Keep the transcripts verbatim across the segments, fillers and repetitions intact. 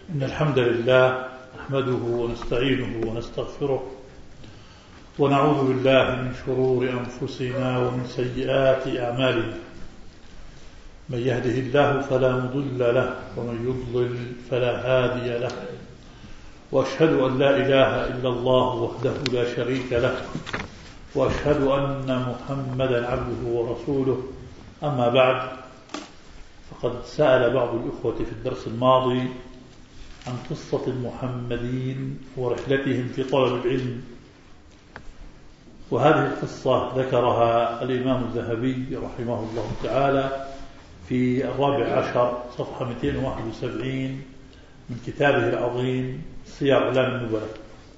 إن الحمد لله نحمده ونستعينه ونستغفره ونعوذ بالله من شرور أنفسنا ومن سيئات أعمالنا. من يهده الله فلا مضل له ومن يضلل فلا هادي له، وأشهد أن لا إله إلا الله وحده لا شريك له، وأشهد أن محمدا عبده ورسوله. أما بعد، فقد سأل بعض الإخوة في الدرس الماضي عن قصة المحمدين ورحلتهم في طلب العلم، وهذه القصة ذكرها الإمام الذهبي رحمه الله تعالى في الرابع عشر صفحة مئتين وواحد وسبعين من كتابه العظيم سير أعلام النبلاء،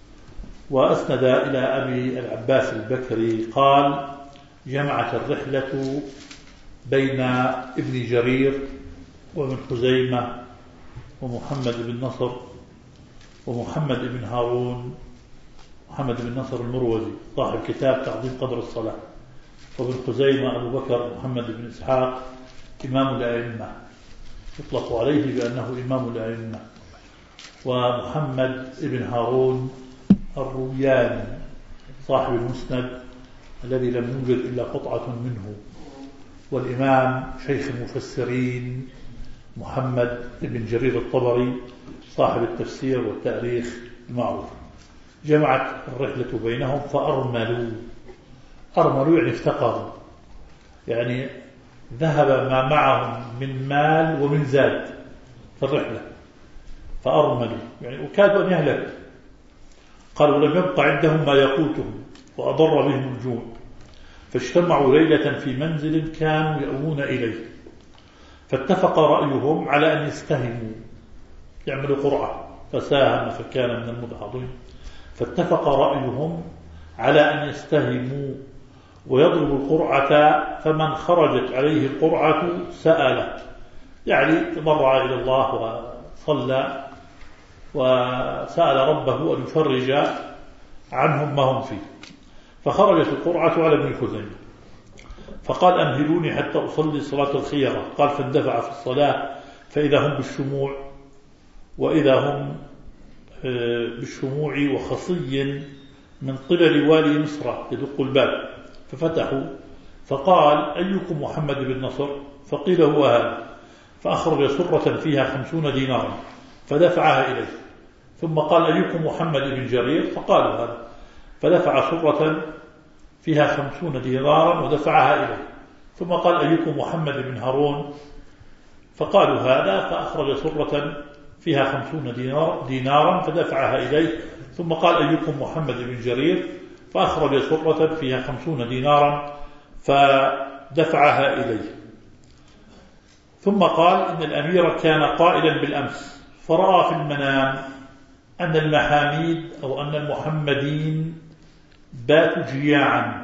وأسند إلى أبي العباس البكري قال: جمعت الرحلة بين ابن جرير وابن خزيمة ومحمد بن نصر ومحمد بن هارون، محمد بن نصر المروزي صاحب كتاب تعظيم قدر الصلاة، وابن خزيمة أبو بكر محمد بن إسحاق إمام الأئمة، يطلق عليه بأنه إمام الأئمة، ومحمد بن هارون الروياني صاحب المسند الذي لم يوجد إلا قطعة منه، والإمام شيخ المفسرين محمد بن جرير الطبري صاحب التفسير والتاريخ المعروف. جمعت الرحلة بينهم فأرملوا. أرملوا يعني افتقروا، يعني ذهب ما معهم من مال ومن زاد في الرحلة، فأرملوا يعني وكادوا أن يهلكوا. قالوا لم يبق عندهم ما يقوتهم وأضر بهم الجوع، فاجتمعوا ليلة في منزل كانوا يأوون إليه، فاتفق رأيهم على أن يستهموا يعملوا قرعة، فساهم فكان من المدحضين. فاتفق رأيهم على أن يستهموا ويضربوا القرعة، فمن خرجت عليه القرعة سأل، يعني تضرع إلى الله وصلى وسأل ربه أن يفرج عنهم ما هم فيه. فخرجت القرعة على ابن خزيمة فقال: أمهلوني حتى أصلي صلاة الخيرة. قال: فاندفع في الصلاة فإذا هم بالشموع وإذا هم بالشموع وخصي من قبل والي مصر يدق الباب، ففتحوا فقال: أيكم محمد بن نصر؟ فقيل: هو هذا. فأخرج سرة فيها خمسون دينارا فدفعها إليه، ثم قال: أيكم محمد بن جرير؟ فقالوا هذا، فدفع سرة فيها خمسون دينارا ودفعها إليه، ثم قال: أيكم محمد بن هارون؟ فقالوا هذا، فأخرج سرة فيها خمسون دينار دينارا فدفعها إليه، ثم قال: أيكم محمد بن جرير؟ فأخرج سرة فيها خمسون دينارا فدفعها إليه، ثم قال: إن الأمير كان قائلا بالأمس فرأى في المنام أن المحاميد أو أن المحمدين باتوا جياعا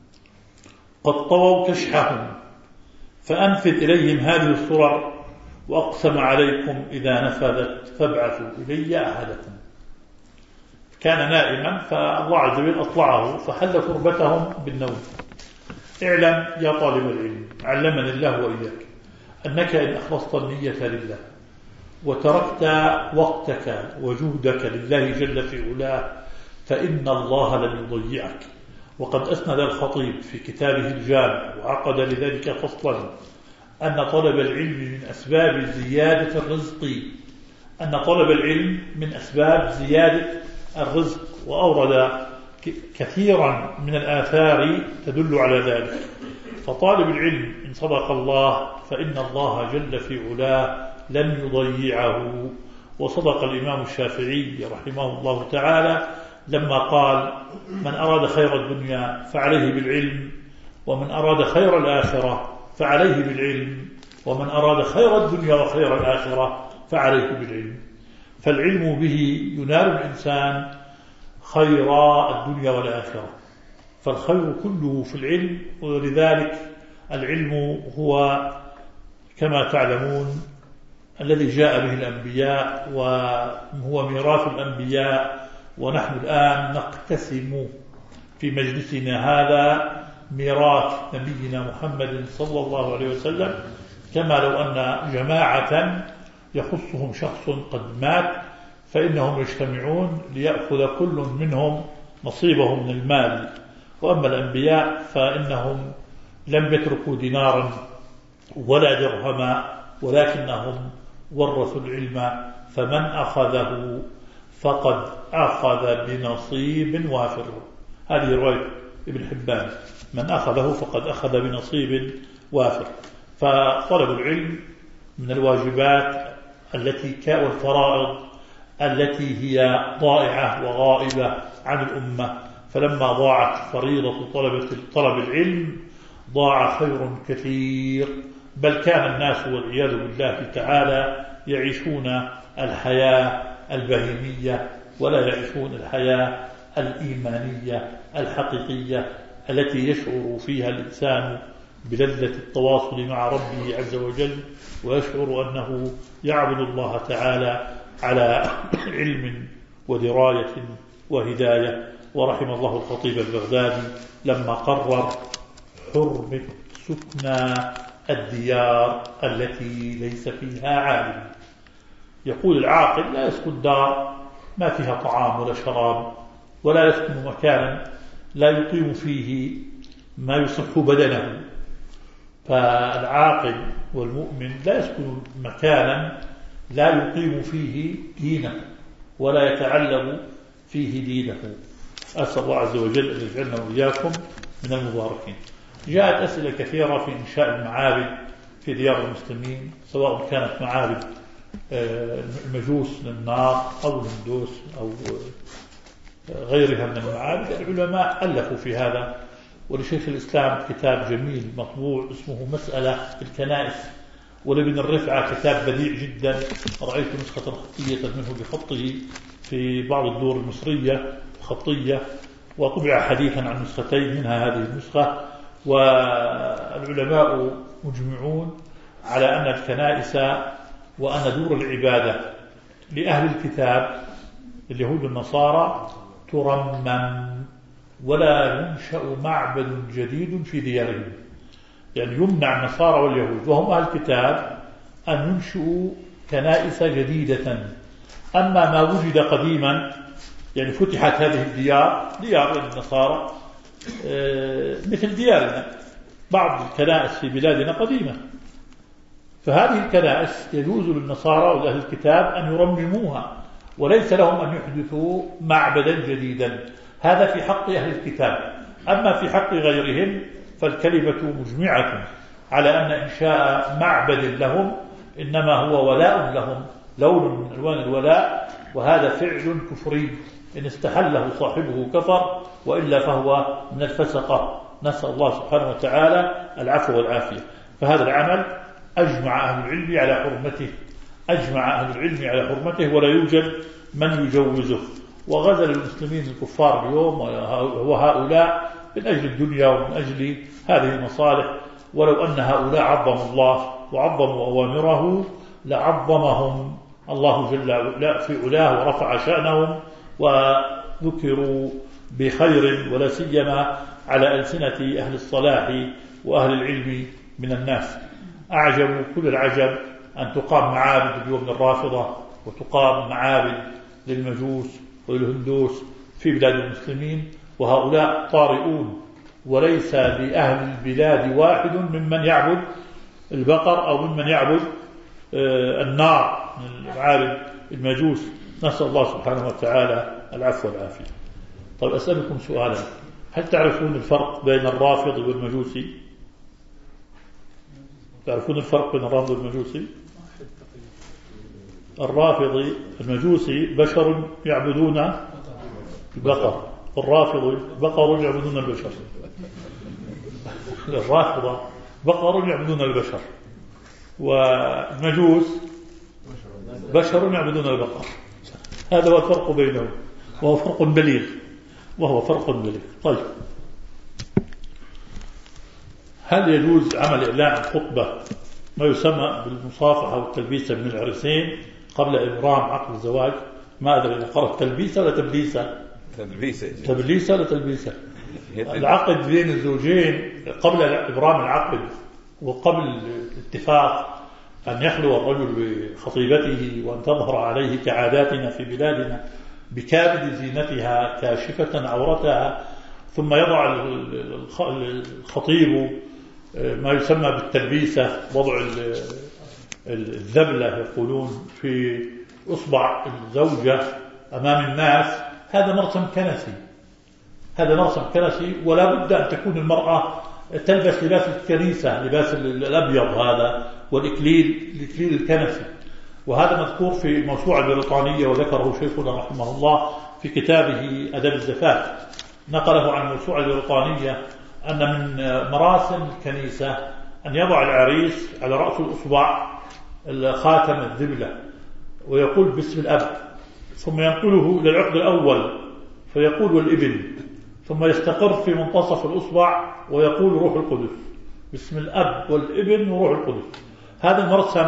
قد طووا كشحهم، فأنفذ إليهم هذه الصرر، وأقسم عليكم إذا نفذت فابعثوا إلي أحدكم. كان نائما فالله عز وجل أطلعه فحل كربتهم بالنوم. اعلم يا طالب العلم، علمني الله وإياك، أنك إن أخلصت النية لله وتركت وقتك وجهدك لله جل في علاه فإن الله لن يضيعك. وقد أسند الخطيب في كتابه الجامع وعقد لذلك فصلا أن طلب العلم من أسباب زيادة الرزق، أن طلب العلم من أسباب زيادة الرزق، وأورد كثيرا من الآثار تدل على ذلك. فطالب العلم إن صدق الله فإن الله جل في علاه لن يضيعه. وصدق الإمام الشافعي رحمه الله تعالى لما قال: من أراد خير الدنيا فعليه بالعلم، ومن أراد خير الآخرة فعليه بالعلم، ومن أراد خير الدنيا وخير الآخرة فعليه بالعلم. فالعلم به ينال الإنسان خير الدنيا والآخرة، فالخير كله في العلم. ولذلك العلم هو كما تعلمون الذي جاء به الأنبياء وهو ميراث الأنبياء، ونحن الآن نقتسم في مجلسنا هذا ميراث نبينا محمد صلى الله عليه وسلم، كما لو أن جماعة يخصهم شخص قد مات فإنهم يجتمعون ليأخذ كل منهم نصيبه من المال. وأما الأنبياء فإنهم لم يتركوا دينارا ولا درهما ولكنهم ورثوا العلم، فمن أخذه فقد أخذ بنصيب وافر. هذه رواية ابن حبان، من أخذه فقد أخذ بنصيب وافر. فطلب العلم من الواجبات التي والفرائض التي هي ضائعة وغائبة عن الأمة، فلما ضاعت فريضة طلبة طلب العلم ضاع خير كثير، بل كان الناس والعياذ بالله تعالى يعيشون الحياة البهيمية ولا يعيشون الحياة الإيمانية الحقيقية التي يشعر فيها الإنسان بلذة التواصل مع ربه عز وجل، ويشعر أنه يعبد الله تعالى على علم ودراية وهداية. ورحم الله الخطيب البغدادي لما قرر حرمة سكنى الديار التي ليس فيها عالم. يقول العاقل لا يسكن دار ما فيها طعام ولا شراب، ولا يسكن مكانا لا يقيم فيه ما يصح بدنه. فالعاقل والمؤمن لا يسكن مكانا لا يقيم فيه دينه ولا يتعلم فيه دينه. أسأل الله عز وجل أن يجعلنا وإياكم من المباركين. جاءت أسئلة كثيرة في إنشاء المعابد في ديار المسلمين، سواء كانت معابد المجوس للنار أو الهندوس أو غيرها من المعابد. العلماء ألفوا في هذا، ولشيخ الإسلام كتاب جميل مطبوع اسمه مسألة الكنائس، ولابن الرفعة كتاب بديع جدا، رأيت نسخة خطية منه بخطه في بعض الدور المصرية خطية، وطبع حديثا عن نسختين منها هذه النسخة. والعلماء مجمعون على أن الكنائس وأن دور العبادة لأهل الكتاب اليهود والنصارى ترمم، ولا ينشأ معبد جديد في ديارهم. يعني يمنع النصارى واليهود وهم أهل الكتاب أن ينشئوا كنائس جديدة. أما ما وجد قديما، يعني فتحت هذه الديار ديار النصارى مثل ديارنا، بعض الكنائس في بلادنا قديمة، فهذه الكنائس يجوز للنصارى ولأهل الكتاب أن يرمموها، وليس لهم أن يحدثوا معبدا جديدا. هذا في حق أهل الكتاب. أما في حق غيرهم فالكلمة مجمعة على أن إنشاء معبد لهم إنما هو ولاء لهم، لون من ألوان الولاء، وهذا فعل كفري إن استحله صاحبه كفر، وإلا فهو من الفسقة. نسأل الله سبحانه وتعالى العفو والعافية. فهذا العمل أجمع أهل العلم على حرمته، أجمع أهل العلم على حرمته، ولا يوجد من يجوزه. وغزل المسلمين الكفار اليوم وهؤلاء من أجل الدنيا ومن أجل هذه المصالح، ولو أن هؤلاء عظموا الله وعظموا أوامره لعظمهم الله جل وعلا في علاه ورفع شأنهم وذكروا بخير، ولا سيما على ألسنة أهل الصلاح وأهل العلم من الناس. أعجب كل العجب أن تقام معابد اليوم للرافضة، وتقام معابد للمجوس والهندوس في بلاد المسلمين، وهؤلاء طارئون، وليس لأهل البلاد واحد ممن يعبد البقر أو ممن يعبد النار من معابد المجوس. نسأل الله سبحانه وتعالى العفو والعافية. طيب أسألكم سؤالا، هل تعرفون الفرق بين الرافض والمجوسي؟ تعرفون الفرق بين الرافض والمجوسي؟ الرافض المجوسي بشر يعبدون البقر، والرافض بقر يعبدون البشر. الرافضة بقر يعبدون البشر، والمجوس بشر يعبدون البقر. هذا هو الفرق بينهم، وهو فرق بليغ، وهو فرق بليغ. طيب، هل يجوز عمل إعلان الخطبة ما يسمى بالمصافحة والتلبيسة من العرسين قبل إبرام عقد الزواج؟ ما أدري إذا قرأت تلبيسة ولا تبليسة؟ تلبيسة. تبليسة ولا تلبيسة؟ العقد بين الزوجين قبل إبرام العقد وقبل الاتفاق أن يخلو الرجل بخطيبته وأن تظهر عليه كعاداتنا في بلادنا بكامل زينتها كاشفة عورتها، ثم يضع الخطيب ما يسمى بالتلبيسة، وضع الذبلة يقولون في أصبع الزوجة أمام الناس، هذا مرسم كنسي، هذا مرسم كنسي. ولا بد أن تكون المرأة تلبس لباس الكنيسة، لباس الأبيض هذا والإكليل، الإكليل الكنسي. وهذا مذكور في الموسوعة البريطانية، وذكره شيخنا رحمه الله في كتابه أدب الزفاف، نقله عن الموسوعة البريطانية أن من مراسم الكنيسة أن يضع العريس على رأس الأصبع خاتم الذبلة ويقول باسم الأب، ثم ينقله إلى العقد الأول فيقول والابن، ثم يستقر في منتصف الأصبع ويقول روح القدس، باسم الأب والابن وروح القدس. هذا المرسم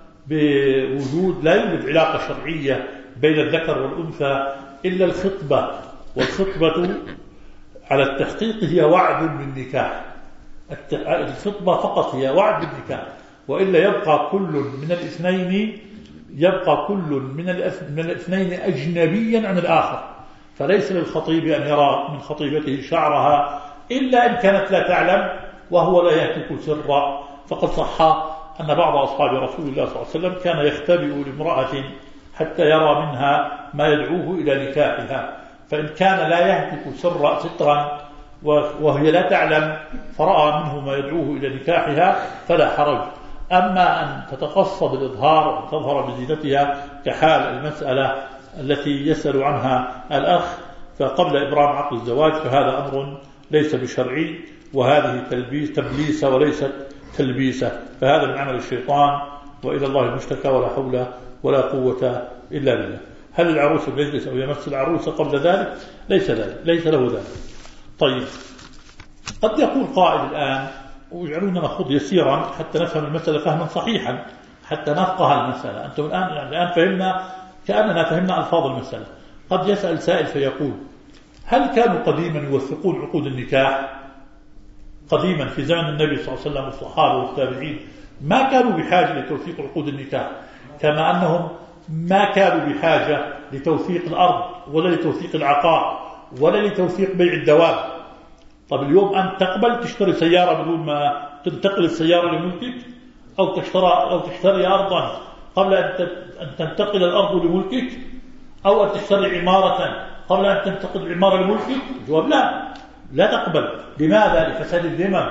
بوجود لا يوجد علاقة شرعية بين الذكر والأنثى إلا الخطبة، والخطبة على التحقيق هي وعد بالنكاح، الخطبة فقط هي وعد بالنكاح، وإلا يبقى كل من الاثنين يبقى كل من الاثنين أجنبيا عن الآخر، فليس للخطيب أن يرى من خطيبته شعرها إلا إن كانت لا تعلم وهو لا يهتك سرا. فقد صح أن بعض أصحاب رسول الله صلى الله عليه وسلم كان يختبئ لامرأة حتى يرى منها ما يدعوه إلى نكاحها، فإن كان لا يهتك سر سترا وهي لا تعلم فرأى منه ما يدعوه إلى نكاحها فلا حرج. أما أن تتقصد الإظهار وأن تظهر بزينتها كحال المسألة التي يسأل عنها الأخ فقبل إبرام عقد الزواج، فهذا أمر ليس بشرعي، وهذه تلبيس تبليسة وليست تلبيسة، فهذا من عمل الشيطان، وإلى الله المشتكى، ولا حول ولا قوة إلا بالله. هل العروس يجلس أو يمس العروس قبل ذلك؟ ليس ذلك، ليس له ذلك. طيب، قد يقول قائل الآن ويجعلون نخوض يسيرا حتى نفهم المسألة فهما صحيحا، حتى نفقه المسألة. أنتم الآن يعني الآن فهمنا كأننا فهمنا ألفاظ المسألة. قد يسأل سائل فيقول: هل كانوا قديما يوثقون عقود النكاح؟ قديما في زمن النبي صلى الله عليه وسلم والصحابة والتابعين ما كانوا بحاجة لتوثيق عقود النكاح، كما أنهم ما كانوا بحاجة لتوثيق الأرض ولا لتوثيق العقار ولا لتوثيق بيع الدواب. طب اليوم أن تقبل تشتري سيارة بدون ما تنتقل السيارة لملكك، أو تشتري أو تشتري أرضا قبل أن تنتقل الأرض لملكك، أو أن تشتري عمارة قبل أن تنتقل العمارة لملكك؟ الجواب لا، لا تقبل. لماذا؟ لفساد الذمم،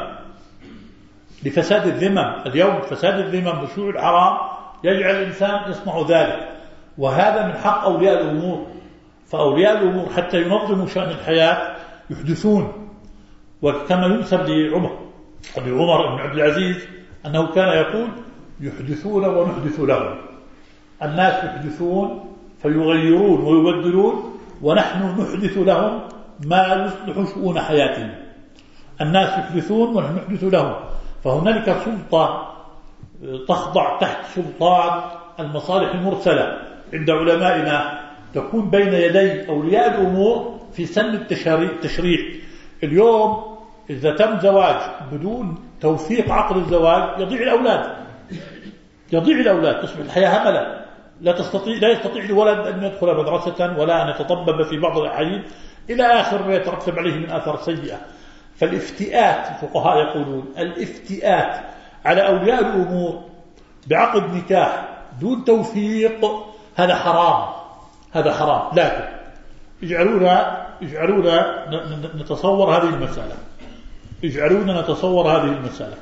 لفساد الذمم. اليوم فساد الذمم وشيوع الحرام يجعل الإنسان يصنع ذلك، وهذا من حق أولياء الأمور. فأولياء الأمور حتى ينظموا شأن الحياة يحدثون، وكما ينسب لعمر لعمر بن عبد العزيز أنه كان يقول: يحدثون ونحدث لهم. الناس يحدثون فيغيرون ويبدلون، ونحن نحدث لهم ما يصلح شؤون حياتنا. الناس يحدثون ونحن نحدث لهم، فهنالك سلطة تخضع تحت سلطان المصالح المرسلة عند علمائنا، تكون بين يدي أولياء الأمور في سن التشريع. اليوم إذا تم زواج بدون توثيق عقد الزواج يضيع الأولاد، يضيع الأولاد، تصبح الحياة هملا، لا تستطيع لا يستطيع الولد أن يدخل مدرسة ولا أن يتطبب في بعض الأحيان إلى آخر ما يترتب عليه من آثار سيئة. فالافتئات، الفقهاء يقولون الافتئات على أولياء الأمور بعقد نكاح دون توثيق هذا حرام، هذا حرام. لكن اجعلونا اجعلونا نتصور هذه المسألة، اجعلونا نتصور هذه المسألة.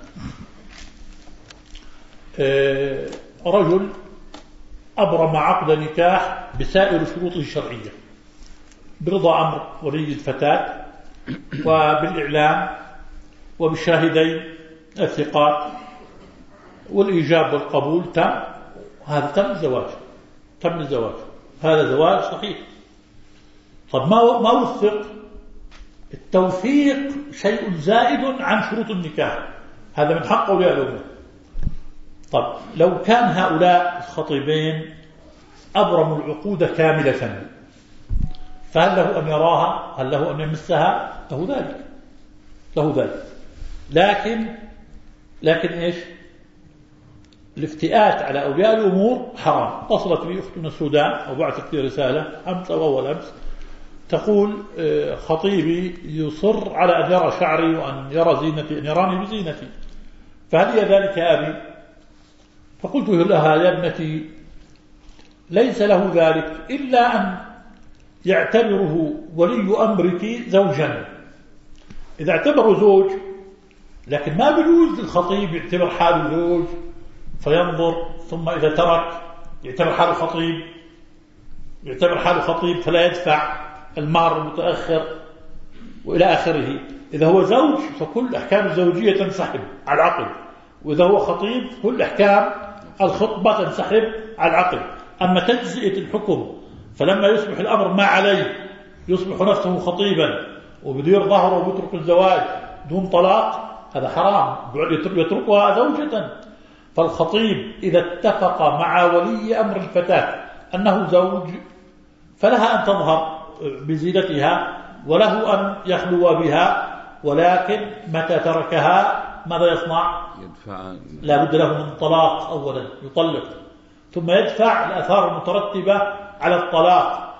رجل أبرم عقد نكاح بسائر شروطه الشرعية برضا أمر ولي الفتاة وبالإعلام وبالشاهدين الثقات والإيجاب والقبول تم، هذا تم الزواج، تم الزواج، هذا زواج صحيح. طب ما ما وثق؟ التوثيق شيء زائد عن شروط النكاح، هذا من حق أولياء الأمور. طب لو كان هؤلاء الخطيبين أبرموا العقود كاملة، فهل له أن يراها؟ هل له أن يمسها؟ له ذلك، له ذلك. لكن لكن إيش؟ الافتئات على أولياء الأمور حرام. وصلت لي أختنا السودان أو بعثت لي رسالة أمس أو أول أمس تقول خطيبي يصر على أن يرى شعري وأن يرى زينتي، أن يراني بزينتي، فهل هي ذلك أبي؟ فقلت لها يا ابنتي ليس له ذلك إلا أن يعتبره ولي أمرك زوجا. إذا اعتبره زوج، لكن ما بيجوز الخطيب يعتبر حاله زوج فينظر، ثم إذا ترك يعتبر حاله خطيب يعتبر حاله خطيب فلا يدفع المهر المتأخر وإلى آخره. إذا هو زوج فكل أحكام الزوجية تنسحب على العقد، وإذا هو خطيب كل أحكام الخطبة تنسحب على العقد. أما تجزئة الحكم فلما يصبح الأمر ما عليه يصبح نفسه خطيبا وبدير ظهره ويترك الزواج دون طلاق، هذا حرام، يتركها زوجة. فالخطيب إذا اتفق مع ولي أمر الفتاة أنه زوج فلها أن تظهر بزينتها وله أن يخلو بها، ولكن متى تركها ماذا يصنع؟ لا بد له من طلاق، أولا يطلق ثم يدفع الآثار المترتبة على الطلاق،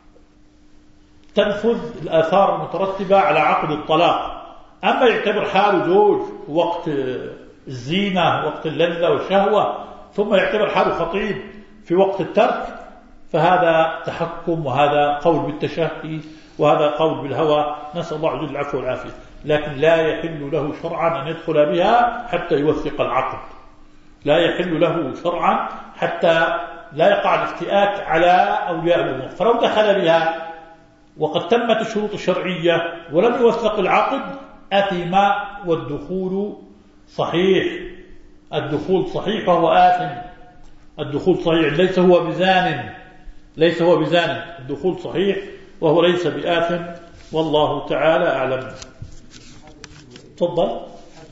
تنفذ الآثار المترتبة على عقد الطلاق. أما يعتبر حاله زوج وقت الزينة وقت اللذة والشهوة ثم يعتبر حاله خطيب في وقت الترك، فهذا تحكم وهذا قول بالتشهي وهذا قول بالهوى، نسأل الله عز وجل العفو والعافية. لكن لا يحل له شرعا أن يدخل بها حتى يوثق العقد، لا يحل له شرعا حتى لا يقع الافتئات على أولياء الأمور. فلو دخل بها وقد تمت الشروط الشرعية ولم يوثق العقد أثم، والدخول صحيح، الدخول صحيح وهو آثم، الدخول صحيح، ليس هو بزان، ليس هو بزان، الدخول صحيح وهو ليس بآثم، والله تعالى أعلم. تفضل.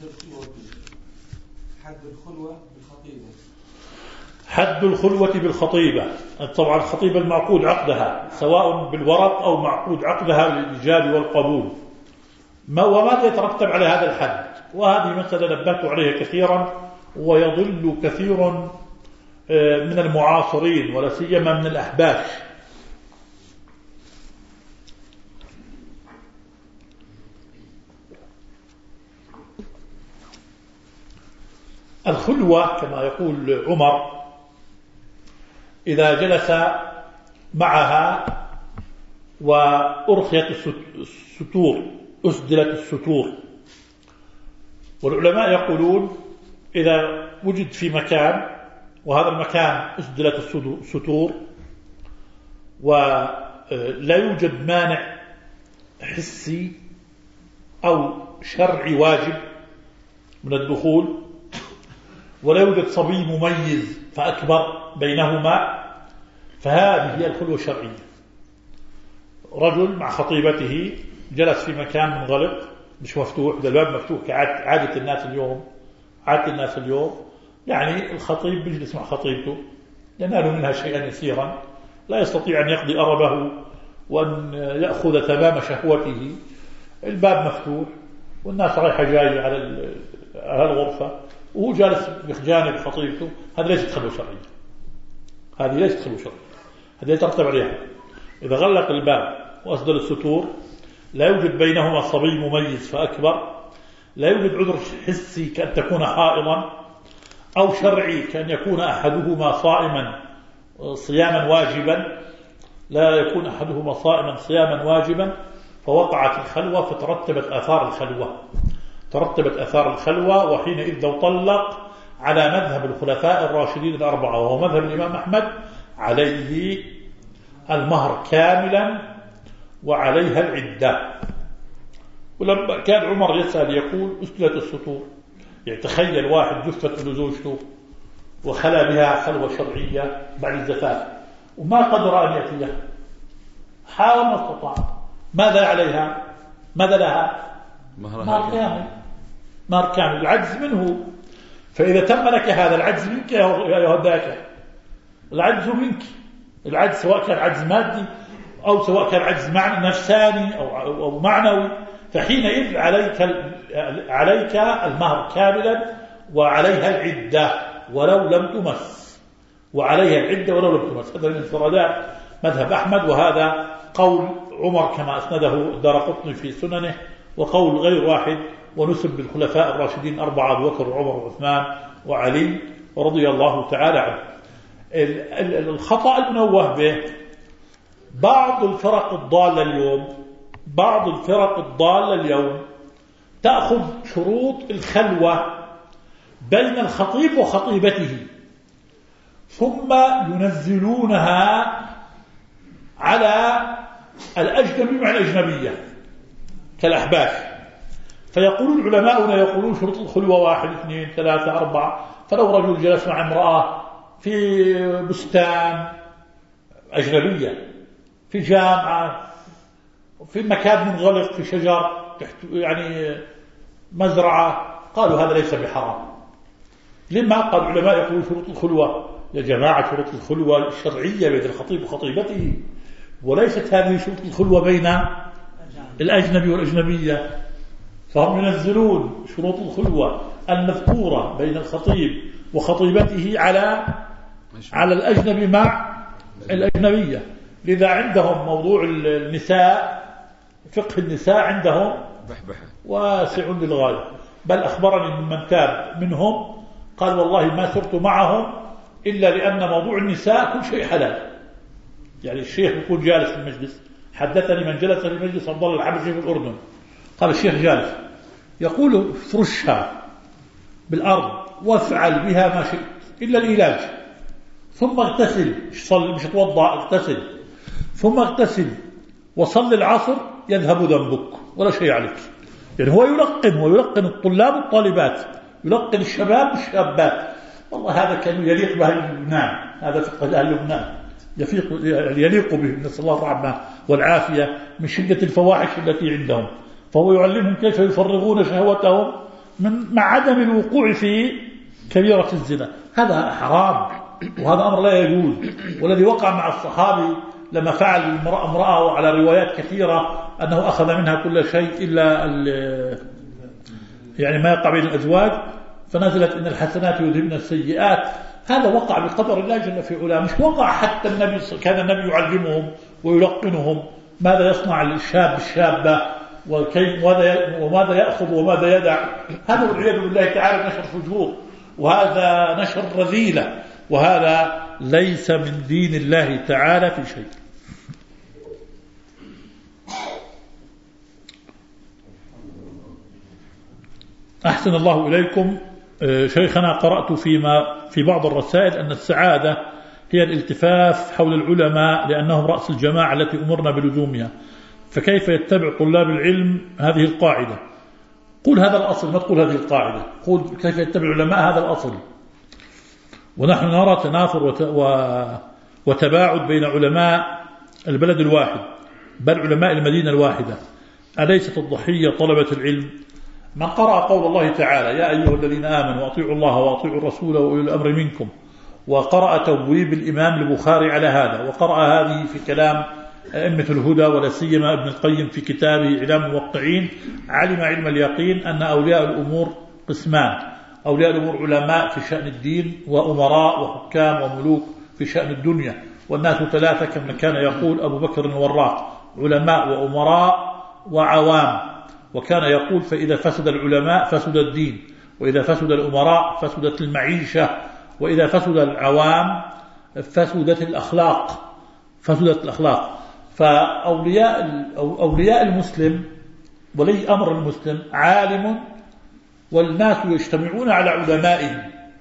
حد الخلوة بالخطيبة. حد الخلوة بالخطيبة، طبعا الخطيبة المعقود عقدها سواء بالورق أو معقود عقدها بالإيجاب والقبول، ما وماذا يترتب على هذا الحد؟ وهذه مسألة نبهت عليها كثيرا، ويضل كثير من المعاصرين ولا سيما من الأحباش. الخلوة كما يقول عمر إذا جلس معها وأرخيت الستور، أسدلت الستور. والعلماء يقولون إذا وجد في مكان وهذا المكان أسدلت الستور ولا يوجد مانع حسي أو شرعي واجب من الدخول، ولا يوجد صبي مميز فأكبر بينهما، فهذه هي الخلوة الشرعية. رجل مع خطيبته جلس في مكان منغلق مش مفتوح، ده الباب مفتوح كعادة الناس اليوم، عادة الناس اليوم، يعني الخطيب بيجلس مع خطيبته ينال منها شيئا يسيرا، لا يستطيع أن يقضي أربه وأن يأخذ تمام شهوته، الباب مفتوح والناس رايحة جاية على الغرفة وهو جالس بجانب خطيبته، هذا ليست خلوة شرعية، هذه ليست خلوة شرعية، هذه يترتب عليها. إذا غلق الباب وأسدل الستور لا يوجد بينهما صبي مميز فأكبر، لا يوجد عذر حسي كأن تكون حائضا، أو شرعي كأن يكون أحدهما صائما صياما واجبا، لا يكون أحدهما صائما صياما واجبا، فوقعت الخلوة فترتبت آثار الخلوة، ترتبت آثار الخلوة. وحينئذ لو طلق على مذهب الخلفاء الراشدين الأربعة وهو مذهب الإمام أحمد عليه المهر كاملا وعليها العدة. ولما كان عمر يسأل يقول أسدلت السطور، يعني تخيل واحد جثت لزوجته وخلى بها خلوة شرعية بعد الزفاف وما قدر أن يأتيها، حاول ما استطاع، ماذا عليها؟ ماذا لها؟ مهر كامل، مهر كامل، العجز منه. فإذا تم لك هذا العجز منك يا يهداك، العجز منك، العجز سواء كان عجز مادي أو سواء كان عجز معنى نفساني أو أو معنوي، فحينئذ عليك عليك المهر كاملا وعليها العدة. ولو لم تمس، وعليها العدة ولو لم تمس. هذا من انفرادات مذهب أحمد، وهذا قول عمر كما أسنده الدارقطني في سننه، وقول غير واحد، ونسب بالخلفاء الراشدين أربعة أبو بكر وعمر وعثمان وعلي رضي الله تعالى عنه. الخطأ المنوه به بعض الفرق الضالة اليوم، بعض الفرق الضالة اليوم تأخذ شروط الخلوة بين الخطيب وخطيبته ثم ينزلونها على الأجنبي مع الأجنبية كالأحباش. فيقول العلماء هنا يقولون شروط الخلوة واحد اثنين ثلاثة أربعة. فلو رجل جلس مع امرأة في بستان أجنبية، في جامعة، في مكان منغلق، في شجر، يعني مزرعة، قالوا هذا ليس بحرام. لما قال العلماء يقولون شروط الخلوة؟ يا جماعة شروط الخلوة الشرعية بين الخطيب وخطيبته، وليست هذه شروط الخلوة بين الأجنبي والأجنبية. فهم ينزلون شروط الخلوة المذكورة بين الخطيب وخطيبته على على الأجنبي مع الأجنبية. لذا عندهم موضوع النساء، فقه النساء عندهم واسع للغاية. بل أخبرني من تاب منهم قال والله ما سرت معهم إلا لأن موضوع النساء كل شيء حلال. يعني الشيخ يكون جالس في المجلس، حدثني من جلس في المجلس عبد الله الحبشي في الأردن، قال الشيخ جالس يقول فرشها بالأرض وافعل بها ما شئت إلا العلاج، ثم اغتسل، مش توضع، اغتسل، ثم اغتسل وصل العصر يذهب ذنبك ولا شيء عليك. يعني هو يلقن ويلقن الطلاب والطالبات، يلقن الشباب والشابات. والله هذا كان يليق بأهل لبنان، هذا فقه أهل لبنان يليق به، نسأل الله الرحمة والعافية من شدة الفواحش التي عندهم. فهو يعلمهم كيف يفرغون شهوتهم من مع عدم الوقوع في كبيرة الزنا. هذا حرام وهذا أمر لا يجوز. والذي وقع مع الصحابي لما فعل المرأة امرأة، وعلى روايات كثيرة أنه أخذ منها كل شيء إلا يعني ما يقع بين الأزواج، فنزلت إن الحسنات يذهبن السيئات. هذا وقع بقدر الله جل في علاه، مش وقع حتى النبي كان النبي يعلمهم ويلقنهم ماذا يصنع الشاب الشابة وكيف وماذا يأخذ وماذا يدع. هذا والعياذ بالله تعالى نشر فجور، وهذا نشر رذيلة، وهذا ليس من دين الله تعالى في شيء. أحسن الله إليكم. شيخنا قرأت فيما في بعض الرسائل أن السعادة هي الالتفاف حول العلماء لأنهم رأس الجماعة التي أمرنا بلزومها، فكيف يتبع طلاب العلم هذه القاعدة؟ قل هذا الأصل، ما تقول هذه القاعدة، قل كيف يتبع العلماء هذا الأصل. ونحن نرى تنافر وتباعد بين علماء البلد الواحد، بل علماء المدينة الواحدة. أليست الضحية طلبة العلم؟ من قرأ قول الله تعالى يا أيها الذين آمنوا أطيعوا الله وأطيعوا الرسول وأولي الأمر منكم، وقرأ تبويب الإمام البخاري على هذا، وقرأ هذه في كلام أئمة الهدى ولا سيما ابن القيم في كتابه إعلام الموقعين، علم علم اليقين أن أولياء الأمور قسمان: أولياء الأمور علماء في شأن الدين، وأمراء وحكام وملوك في شأن الدنيا. والناس ثلاثة كما كان يقول أبو بكر الوراق: علماء وأمراء وعوام. وكان يقول فإذا فسد العلماء فسد الدين، وإذا فسد الأمراء فسدت المعيشة، وإذا فسد العوام فسدت الأخلاق فسدت الأخلاق. فأولياء أولياء المسلم ولي أمر المسلم عالم، والناس يجتمعون على علمائهم،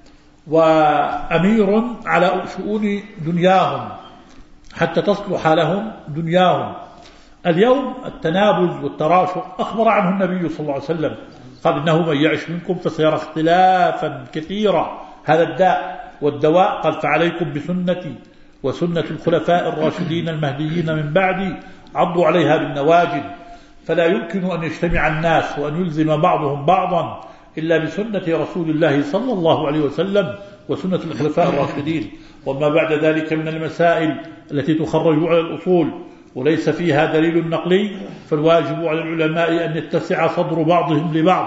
وأمير على شؤون دنياهم حتى تصلح لهم دنياهم. اليوم التنابز والتراشق أخبر عنه النبي صلى الله عليه وسلم، قال إنه من يعش منكم فسيرى اختلافا كثيرا، هذا الداء والدواء. قال فعليكم بسنتي وسنة الخلفاء الراشدين المهديين من بعدي، عضوا عليها بالنواجذ. فلا يمكن أن يجتمع الناس وأن يلزم بعضهم بعضا إلا بسنة رسول الله صلى الله عليه وسلم وسنة الخلفاء الراشدين. وما بعد ذلك من المسائل التي تخرج على الأصول وليس فيها دليل نقلي، فالواجب على العلماء أن يتسع صدر بعضهم لبعض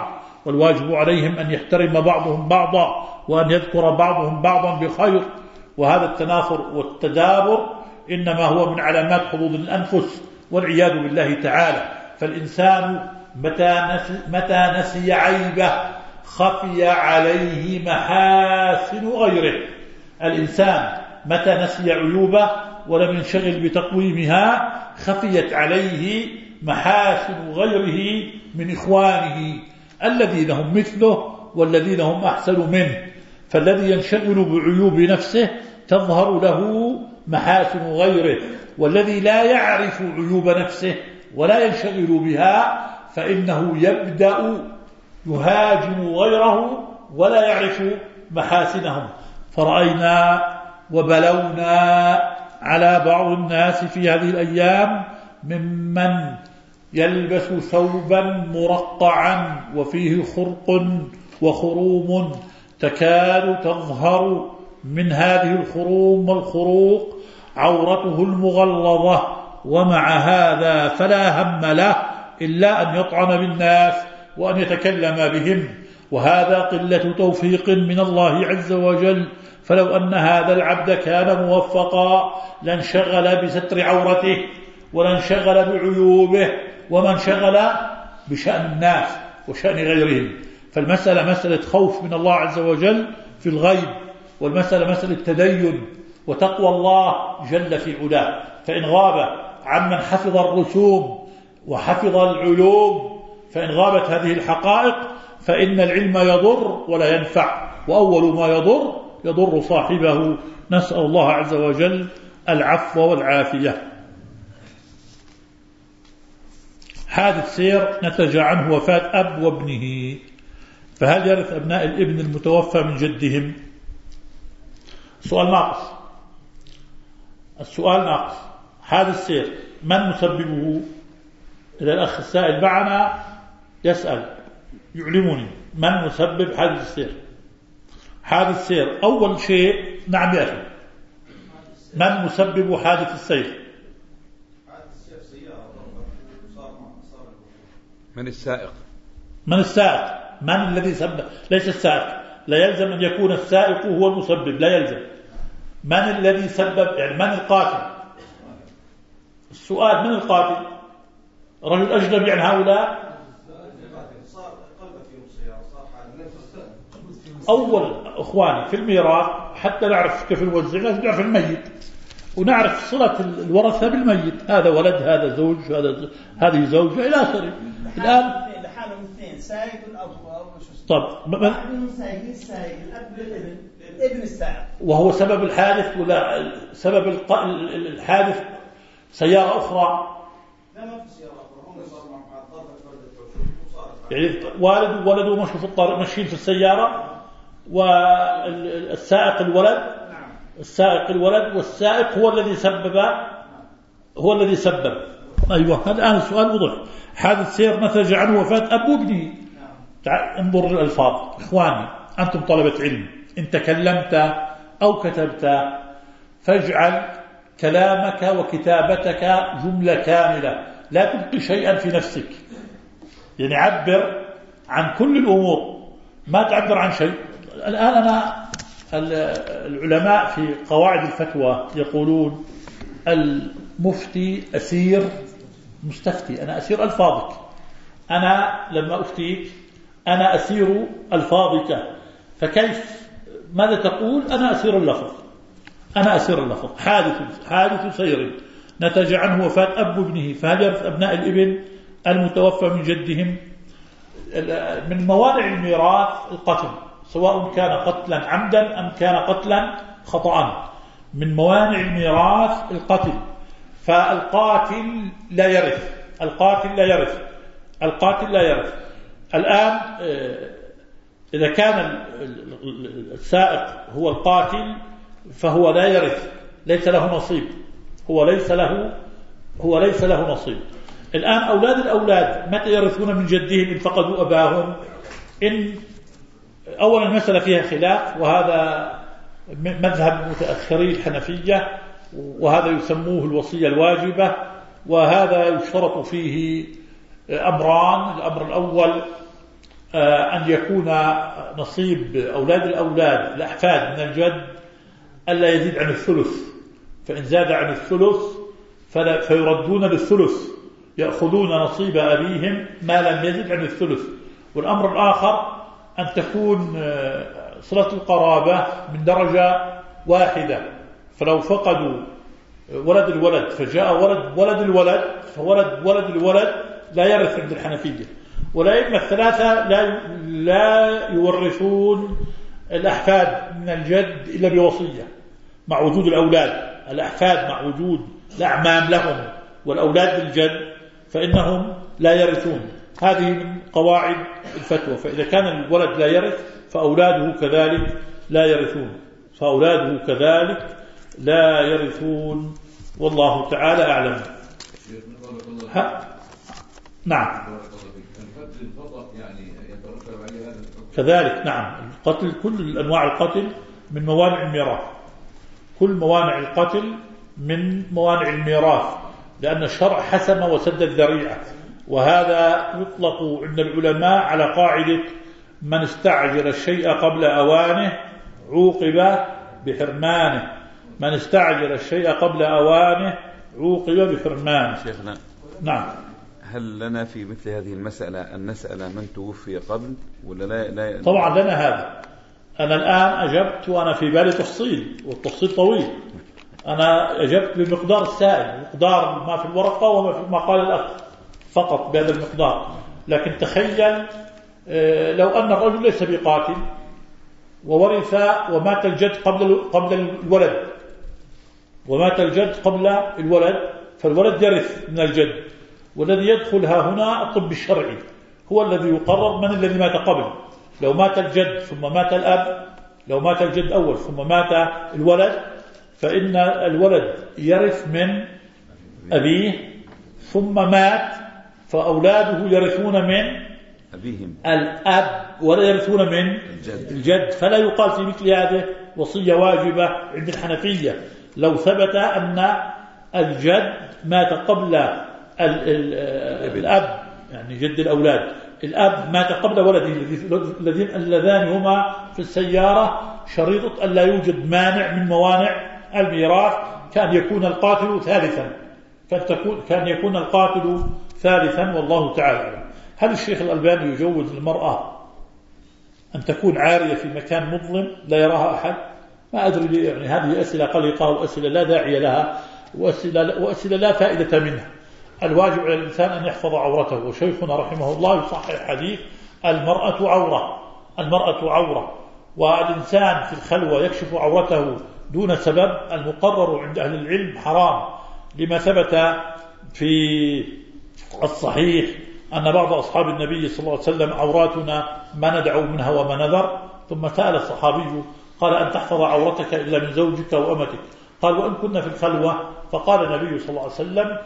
والواجب عليهم أن يحترم بعضهم بعضا وأن يذكر بعضهم بعضا بخير. وهذا التنافر والتدابر إنما هو من علامات حظوظ الأنفس والعياذ بالله تعالى. فالإنسان متى نسي, متى نسي عيبه خفي عليه محاسن غيره. الإنسان متى نسي عيوبه ولم ينشغل بتقويمها خفيت عليه محاسن غيره من إخوانه الذين هم مثله والذين هم أحسن منه. فالذي ينشغل بعيوب نفسه تظهر له محاسن غيره، والذي لا يعرف عيوب نفسه ولا ينشغل بها فإنه يبدأ يهاجم غيره ولا يعرف محاسنهم. فرأينا وبلونا على بعض الناس في هذه الأيام ممن يلبس ثوبا مرقعا وفيه خرق وخروم تكاد تظهر من هذه الخروم والخروق عورته المغلظة، ومع هذا فلا هم له إلا أن يطعن بالناس وأن يتكلم بهم، وهذا قلة توفيق من الله عز وجل. فلو أن هذا العبد كان موفقا لانشغل بستر عورته ولانشغل بعيوبه وما انشغل بشأن الناس وشأن غيرهم. فالمسألة مسألة خوف من الله عز وجل في الغيب، والمسألة مسألة تدين وتقوى الله جل في علاه. فإن غاب عمن حفظ الرسوم وحفظ العلوم، فإن غابت هذه الحقائق فإن العلم يضر ولا ينفع، وأول ما يضر يضر صاحبه. نسأل الله عز وجل العفو والعافية. حادث سير نتج عنه وفاة أب وابنه، فهل يرث أبناء الابن المتوفى من جدهم؟ سؤال ناقص. السؤال ناقص. حادث سير من مسببه؟ إذا الأخ السائل معنا يسأل يعلمني من مسبب حادث السير. حادث سير أول شيء، نعم يا أخي، من مسبب حادث السير؟ من السائق. من السائق؟ من الذي سبب؟ ليس السائق، لا يلزم أن يكون السائق هو المسبب، لا يلزم. من الذي سبب؟ يعني من القاتل؟ السؤال من القاتل؟ رجل أجنبي عن هؤلاء؟ أول أخواني في الميراث حتى نعرف كيف نوزع لازم نعرف الميت ونعرف صلة الورثة بالميت، هذا ولد هذا زوج هذا هذه زوجة إلى آخره. الآن لحالهم اثنين سائق الأب طب من سائق السائق الأب للابن ابن السائق، وهو سبب الحادث ولا سبب الحادث سيارة أخرى؟ لا ما في سيارة أخرى، هم صاروا مع ضربة وردة يعني والد وولده مشوا في الطريق ماشيين في السيارة والسائق الولد. نعم. السائق الولد والسائق هو الذي سبب هو الذي سبب. أيوة الآن السؤال وضح. حادث سير نتج عنه وفاة أب وابنه. نعم. انظر الألفاظ إخواني، أنتم طلبة علم، إن تكلمت أو كتبت فاجعل كلامك وكتابتك جملة كاملة، لا تبقي شيئا في نفسك. يعني عبر عن كل الأمور، ما تعبر عن شيء. الآن أنا العلماء في قواعد الفتوى يقولون المفتي أسير مستفتي. أنا أسير ألفاظك، أنا لما أفتيك أنا أسير ألفاظك، فكيف ماذا تقول؟ أنا أسير اللفظ، أنا أسير اللفظ. حادث حادث سير نتج عنه وفاة أب ابنه، فهل يرث أبناء الابن المتوفى من جدهم؟ من موانع الميراث القتل، سواء كان قتلا عمدا أم كان قتلا خطأ. من موانع الميراث القتل، فالقاتل لا يرث، القاتل لا يرث، القاتل لا يرث. الآن إذا كان السائق هو القاتل فهو لا يرث، ليس له نصيب، هو ليس له هو ليس له نصيب. الآن أولاد الأولاد متى يرثون من جدهم إن فقدوا أباهم؟ إن أولا المسألة فيها خلاف، وهذا مذهب متأخري الحنفية، وهذا يسموه الوصية الواجبة، وهذا يشترط فيه أمران. الأمر الأول أن يكون نصيب أولاد الأولاد الأحفاد من الجد ألا يزيد عن الثلث، فإن زاد عن الثلث فيردون للثلث، يأخذون نصيب أبيهم ما لم يزد عن الثلث. والأمر الآخر أن تكون صلة القرابة من درجة واحدة، فلو فقدوا ولد الولد فجاء ولد ولد الولد فولد ولد الولد لا يرث عند الحنفية. والأئمة الثلاثة لا لا يورثون الأحفاد من الجد إلا بوصية مع وجود الأولاد. الأحفاد مع وجود الأعمام لهم والأولاد للجد فإنهم لا يرثون. هذه من قواعد الفتوى. فإذا كان الولد لا يرث فأولاده كذلك لا يرثون فأولاده كذلك لا يرثون والله تعالى أعلم. نعم كذلك. نعم القتل كل أنواع القتل من موانع الميراث، كل موانع القتل من موانع الميراث، لأن الشرع حسم وسد الذريعة. وهذا يطلق عند العلماء على قاعدة من استعجل الشيء قبل أوانه عوقب بحرمانه. من استعجل الشيء قبل أوانه عوقب بحرمانه. شيخنا نعم، هل لنا في مثل هذه المسألة أن نسأل من توفي قبل ولا لا, لا؟ طبعا لنا هذا. أنا الآن أجبت وأنا في بالي تفصيل، والتفصيل طويل. أنا أجبت بمقدار السائل، مقدار ما في الورقة وما في ما قال الأخ فقط بهذا المقدار. لكن تخيل لو أن الرجل ليس بقاتل وورث ومات الجد قبل قبل الولد ومات الجد قبل الولد فالولد يرث من الجد، والذي يدخل ها هنا الطب الشرعي هو الذي يقرر من الذي مات قبل. لو مات الجد ثم مات الأب، لو مات الجد أول ثم مات الولد فإن الولد يرث من أبيه، ثم مات فأولاده يرثون من أبيهم الأب ولا يرثون من الجد. الجد. فلا يقال في مثل هذه وصية واجبة عند الحنفية لو ثبت أن الجد مات قبل ال ال الأب، يعني جد الأولاد، الأب مات قبل ولده الذين اللذان هما في السيارة، شريطة أن لا يوجد مانع من موانع الميراث، كان يكون القاتل ثالثا كان, تكون كان يكون القاتل ثالثا والله تعالى. هل الشيخ الألباني يجوز المرأة أن تكون عارية في مكان مظلم لا يراها أحد؟ ما أدري لي، يعني هذه أسئلة قلقة وأسئلة لا داعي لها وأسئلة, وأسئلة لا فائدة منها. الواجب على الإنسان أن يحفظ عورته، وشيخنا رحمه الله يصحح حديث المرأة عورة، المرأة عورة، والإنسان في الخلوة يكشف عورته دون سبب المقرر عند أهل العلم حرام، لما ثبت في الصحيح أن بعض أصحاب النبي صلى الله عليه وسلم عوراتنا ما ندعو منها وما نذر. ثم سأل الصحابي قال أن تحفظ عورتك إلا من زوجك وأمتك؟ قال وأن كنا في الخلوة؟ فقال النبي صلى الله عليه وسلم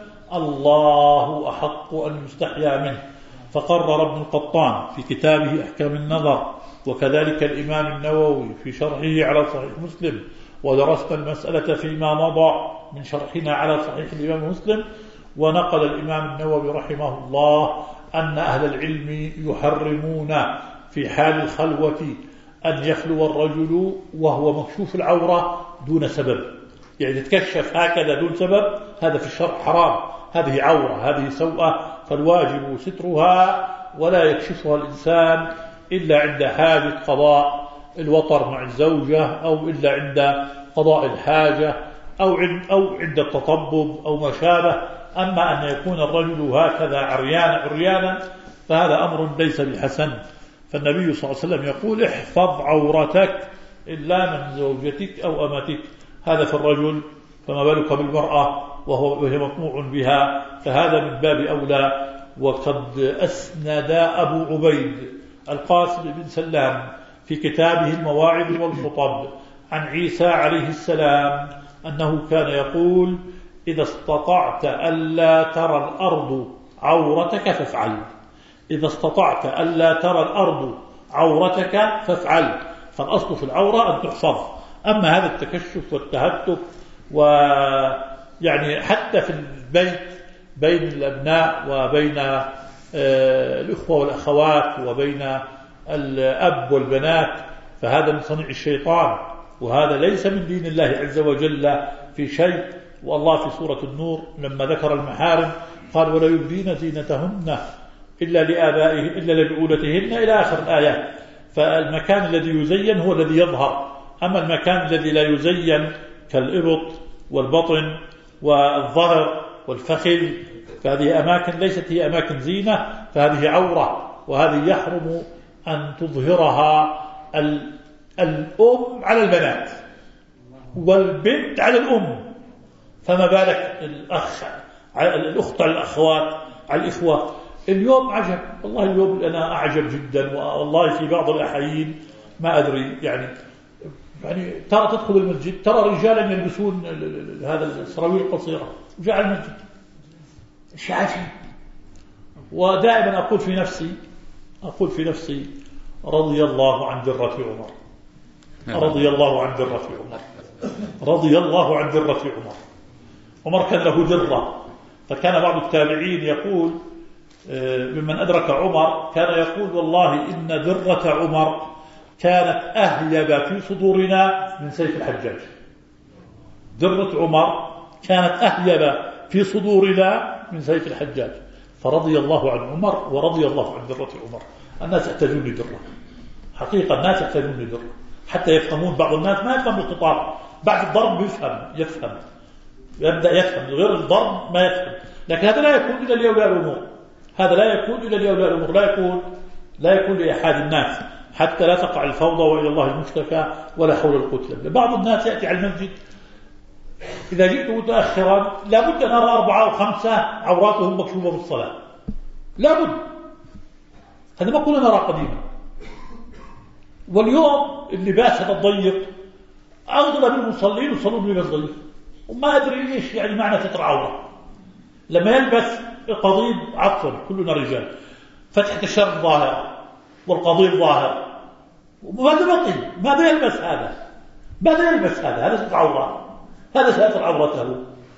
الله أحق أن يستحيا منه. فقرر ابن القطان في كتابه أحكام النظر، وكذلك الإمام النووي في شرحه على صحيح مسلم، ودرسنا المسألة فيما مضى من شرحنا على صحيح الإمام مسلم. ونقل الإمام النووي رحمه الله أن أهل العلم يحرمون في حال الخلوة أن يخلو الرجل وهو مكشوف العورة دون سبب، يعني تكشف هكذا دون سبب، هذا في الشرع حرام، هذه عورة، هذه سوءة، فالواجب سترها ولا يكشفها الإنسان إلا عند حاجة قضاء الوطر مع الزوجة، أو إلا عند قضاء الحاجة، أو عند, أو عند التطبب أو ما شابه. أما أن يكون الرجل هكذا عريانا عريانا فهذا أمر ليس بحسن. فالنبي صلى الله عليه وسلم يقول احفظ عورتك إلا من زوجتك أو أمتك، هذا في الرجل، فما بالك بالمرأة وهي مطموع بها، فهذا من باب أولى. وقد أسند أبو عبيد القاسم بن سلام في كتابه المواعظ والخطب عن عيسى عليه السلام أنه كان يقول إذا استطعت ألا ترى الأرض عورتك فافعل، إذا استطعت ألا ترى الأرض عورتك فافعل. فالأصل في العورة أن تحفظ. أما هذا التكشف والتهتك ويعني حتى في البيت بين الأبناء وبين الإخوة والأخوات وبين الأب والبنات فهذا من صنيع الشيطان، وهذا ليس من دين الله عز وجل في شيء. والله في سورة النور لما ذكر المحارم قال ولا يبدين زينتهن إلا لآبائهن إلا لبعولتهن إلى آخر الآيات. فالمكان الذي يزين هو الذي يظهر، أما المكان الذي لا يزين كالإبط والبطن والظهر والفخذ فهذه أماكن ليست هي أماكن زينة، فهذه عورة، وهذه يحرم أن تظهرها الأم على البنات والبنت على الأم، فما بالك الأخ الأخت على الأخوات على الإخوة. اليوم عجب والله، اليوم أنا أعجب جدا والله في بعض الأحيين ما أدري يعني يعني ترى تدخل المسجد ترى رجالا يلبسون هذا السراويل القصيرة وجاء المسجد شيء عجيب. ودائما أقول في نفسي أقول في نفسي رضي الله عن ذرة عمر، رضي الله عن ذرة عمر، رضي الله عن ذرة عمر. عمر كان له ذرة، فكان بعض التابعين يقول ممن أدرك عمر كان يقول والله إن ذرة عمر كانت أهيب في صدورنا من سيف الحجاج. ذرة عمر كانت أهيب في صدورنا من سيف الحجاج. فرضي الله عن عمر ورضي الله عن ذرة عمر. الناس يحتاجون لذرة حقيقة، الناس يحتاجون لذرة حتى يفهمون. بعض الناس ما يفهم الخطاب، بعد الضرب يفهم يفهم يبدأ يفهم، غير الضرب ما يفهم. لكن هذا لا يكون إلا لأولياء الأمور، هذا لا يكون إلا لأولياء الأمور، لا يكون لا يكون لأحد الناس حتى لا تقع الفوضى وإلى الله المشتكى ولا حول القتل. بعض الناس يأتي على المسجد إذا جئت متأخرا لابد أن أرى أربعة أو خمسة عوراتهم مكشوفة في الصلاة، لابد. هذا ما كنا نرى قديما. واليوم اللباس هذا الضيق أغلب المصلين يصلون بلباس ضيق، وما أدري إيش يعني معنى ستر عورة. لما يلبس قضيب عطر كلنا رجال، فتحة الشرق ظاهر والقضيب ظاهر، وماذا بقي؟ ماذا يلبس هذا؟ ماذا يلبس هذا؟ هذا ستر عورة، هذا ساتر عورته.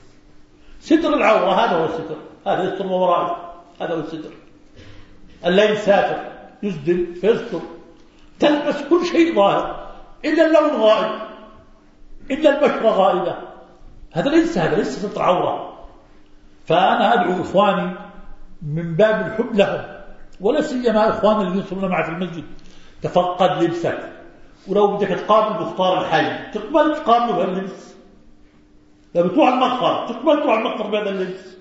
ستر العورة هذا هو الستر، هذا يستر ما وراءه، هذا هو الستر. الليل ساتر يسدل فيستر، تلبس كل شيء ظاهر إلا اللون غائب، إلا البشرة غائبة. هذا ليس هذا ليس ستر عورة. فأنا أدعو إخواني من باب الحب لهم، ولا سيما إخواني الذين يصلون معي في المسجد، تفقد لبسك. ولو بدك تقابل مختار الحي تقبل تقابله بهذا اللبس، لو بتروح المقهى تقبل تروح المقهى بهذا اللبس.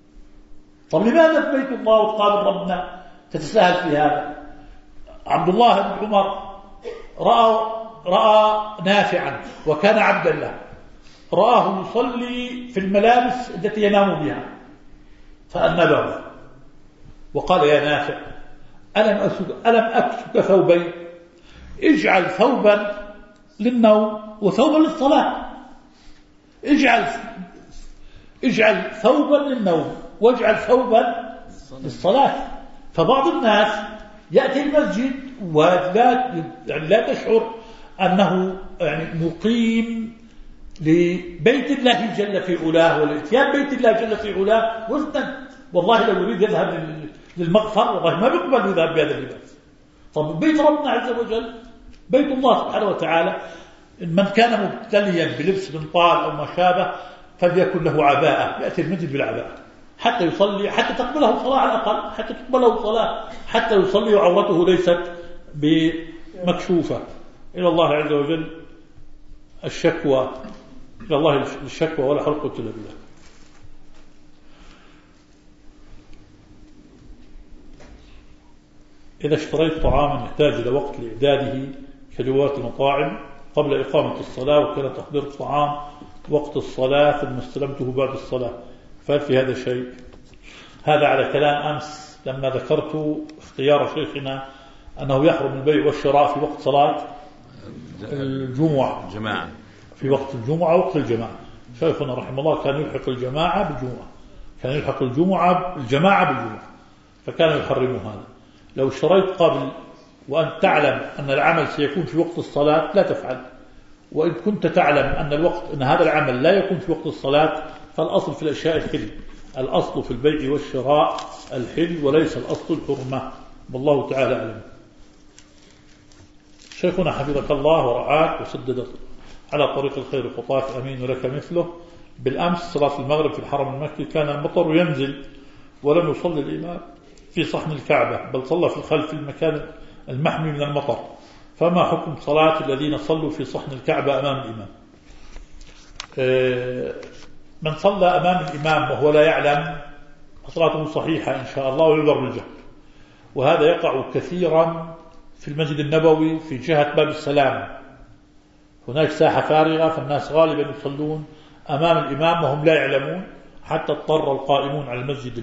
طب لماذا في بيت الله وتقابل ربنا تتساهل في هذا؟ عبد الله بن عمر رأى رأى نافعا وكان عبدا له، رآه يصلي في الملابس التي ينام بها فأنبه وقال يا نافع ألم أكسك, ألم أكسك ثوبين؟ اجعل ثوبا للنوم وثوبا للصلاة. اجعل اجعل ثوبا للنوم واجعل ثوبا للصلاة. فبعض الناس يأتي المسجد ولا يعني لا تشعر أنه يعني مقيم لبيت الله جل في علاه، والاتيان بيت الله جل في علاه وزنا. والله لو يريد يذهب للمغفر والله ما بيقبل يذهب بهذا اللباس. طب بيت ربنا عز وجل بيت الله سبحانه وتعالى، من كان مبتليا بلبس بنطال أو ما شابه فليكن له عباءة، يأتي المسجد بالعباءة حتى يصلي، حتى تقبله صلاة على الأقل، حتى تقبله صلاة، حتى يصلي وعورته ليست بمكشوفة. إلى الله عز وجل الشكوى، إلى الله الشكوى ولا حول ولا قوة إلا بالله. إذا اشتريت طعاما يحتاج إلى وقت لإعداده كجوات المطاعم قبل إقامة الصلاة وكان تحضير الطعام وقت الصلاة ثم استلمته بعد الصلاة، فهل في هذا شيء؟ هذا على كلام أمس لما ذكرت اختيار شيخنا أنه يحرم البيع والشراء في وقت صلاة الجمعة جماعة، في وقت الجمعة وقت الجماعة. شيخنا رحمه الله كان يلحق الجماعة بالجمعة، كان يلحق الجمعة الجماعة بالجمعة، فكان يحرم هذا. لو اشتريت قبل وأن تعلم أن العمل سيكون في وقت الصلاة لا تفعل، وإن كنت تعلم أن الوقت أن هذا العمل لا يكون في وقت الصلاة فالأصل في الأشياء الحل، الأصل في البيع والشراء الحل وليس الأصل الحرمة، والله تعالى أعلم. شيخنا حفظك الله ورعاك وسدد على طريق الخير خطاك، أمين لك مثله. بالأمس صلاة المغرب في الحرم المكي كان المطر ينزل ولم يصلي الإمام في صحن الكعبة، بل صلى في الخلف في المكان المحمي من المطر. فما حكم صلاة الذين صلوا في صحن الكعبة أمام الإمام؟ من صلى أمام الإمام وهو لا يعلم صلاته صحيحة إن شاء الله ويعذر بالجهل، وهذا يقع كثيرا في المسجد النبوي في جهة باب السلام. هناك ساحة فارغة فالناس غالبا يصلون أمام الإمام وهم لا يعلمون، حتى اضطر القائمون على المسجد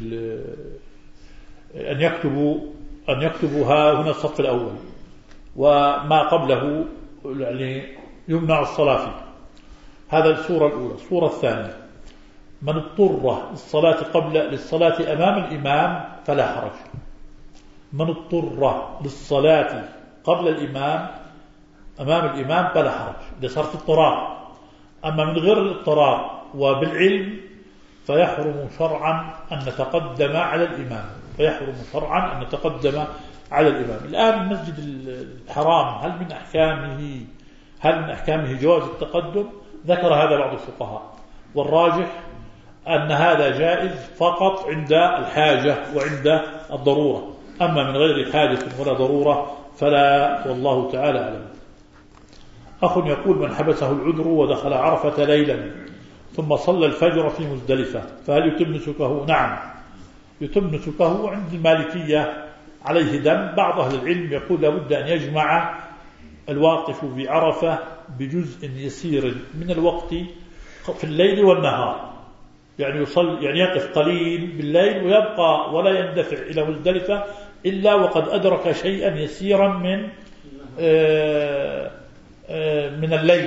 أن يكتبوا أن يكتبوا ها هنا الصف الأول وما قبله يعني يمنع الصلاة فيه. هذا الصورة الأولى. الصورة الثانية، من اضطر للصلاة قبل للصلاة أمام الإمام فلا حرج. من اضطر للصلاة قبل الإمام أمام الإمام فلا حرج، إذا صار في اضطرار. أما من غير الاضطرار وبالعلم فيحرم شرعا أن نتقدم على الإمام، فيحرم شرعا أن نتقدم على الإمام. الآن المسجد الحرام هل من أحكامه هل من أحكامه جواز التقدم؟ ذكر هذا بعض الفقهاء، والراجح أن هذا جائز فقط عند الحاجة وعند الضرورة، أما من غير حاجة ولا ضرورة فلا، والله تعالى أعلم. أخ يقول: من حبسه العذر ودخل عرفة ليلا ثم صلى الفجر في مزدلفة فهل يتم نسكه؟ نعم يتم نسكه. عند المالكية عليه دم. بعض أهل العلم يقول لابد أن يجمع الواقف بعرفة بجزء يسير من الوقت في الليل والنهار، يعني يصل يعني يقف قليل بالليل ويبقى ولا يندفع إلى مزدلفة إلا وقد أدرك شيئا يسيرا من آآ آآ من الليل.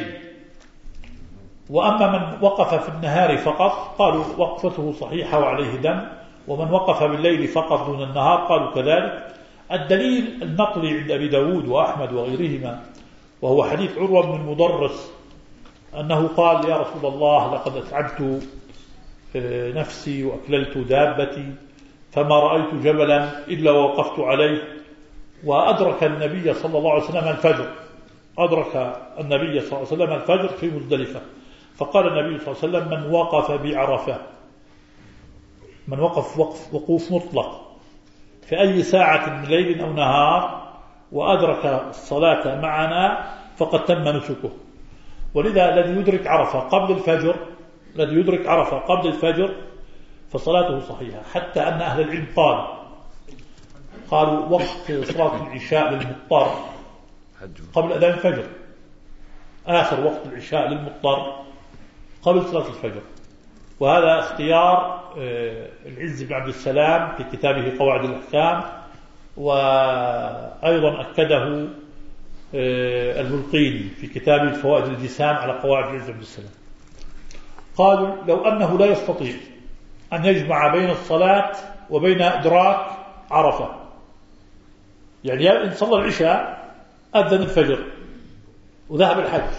وأما من وقف في النهار فقط قالوا وقفته صحيحة وعليه دم، ومن وقف بالليل فقط دون النهار قالوا كذلك. الدليل النقلي عند أبي داود وأحمد وغيرهما، وهو حديث عروة بن المدرس أنه قال: يا رسول الله لقد أتعبت نفسي وأكللت دابتي فما رأيت جبلا إلا ووقفت عليه. وأدرك النبي صلى الله عليه وسلم الفجر أدرك النبي صلى الله عليه وسلم الفجر في مزدلفة، فقال النبي صلى الله عليه وسلم: من وقف بعرفة، من وقف وقف وقوف مطلق في أي ساعة من ليل أو نهار وأدرك الصلاة معنا فقد تم نسكه. ولذا الذي يدرك عرفة قبل الفجر الذي يدرك عرفة قبل الفجر فصلاته صحيحة، حتى أن أهل العلم قالوا قالوا وقت صلاة العشاء للمضطر قبل أذان الفجر، آخر وقت العشاء للمضطر قبل صلاة الفجر. وهذا اختيار العز بن عبد السلام في كتابه قواعد الأحكام، وأيضا أكده البلقيني في كتابه فوائد الجسام على قواعد العز بن عبد السلام. قالوا لو أنه لا يستطيع أن يجمع بين الصلاة وبين إدراك عرفة، يعني إن صلى العشاء أذن الفجر وذهب الحج،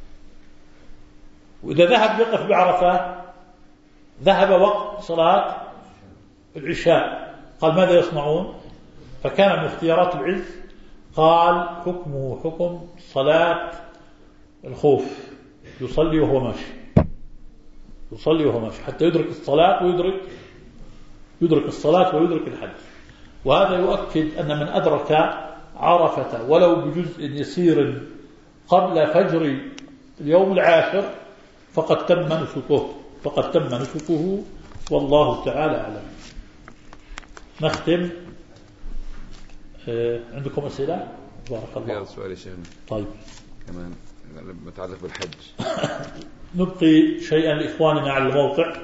وإذا ذهب يقف بعرفة ذهب وقت صلاة العشاء، قال ماذا يصنعون؟ فكان من اختيارات العز قال حكمه حكم صلاة الخوف، يصلي وهو ماشي يصلي وهو ماشي حتى يدرك الصلاة ويدرك يدرك الصلاة ويدرك الحج. وهذا يؤكد أن من أدرك عرفة ولو بجزء يسير قبل فجر اليوم العاشر فقد تم نسكه فقد تم نسكه والله تعالى أعلم. نختم. آه عندكم أسئلة؟ بارك الله. سؤال يا شيخنا. طيب كمان متعلق بالحج. نبقي شيئا لإخواننا على الموقع.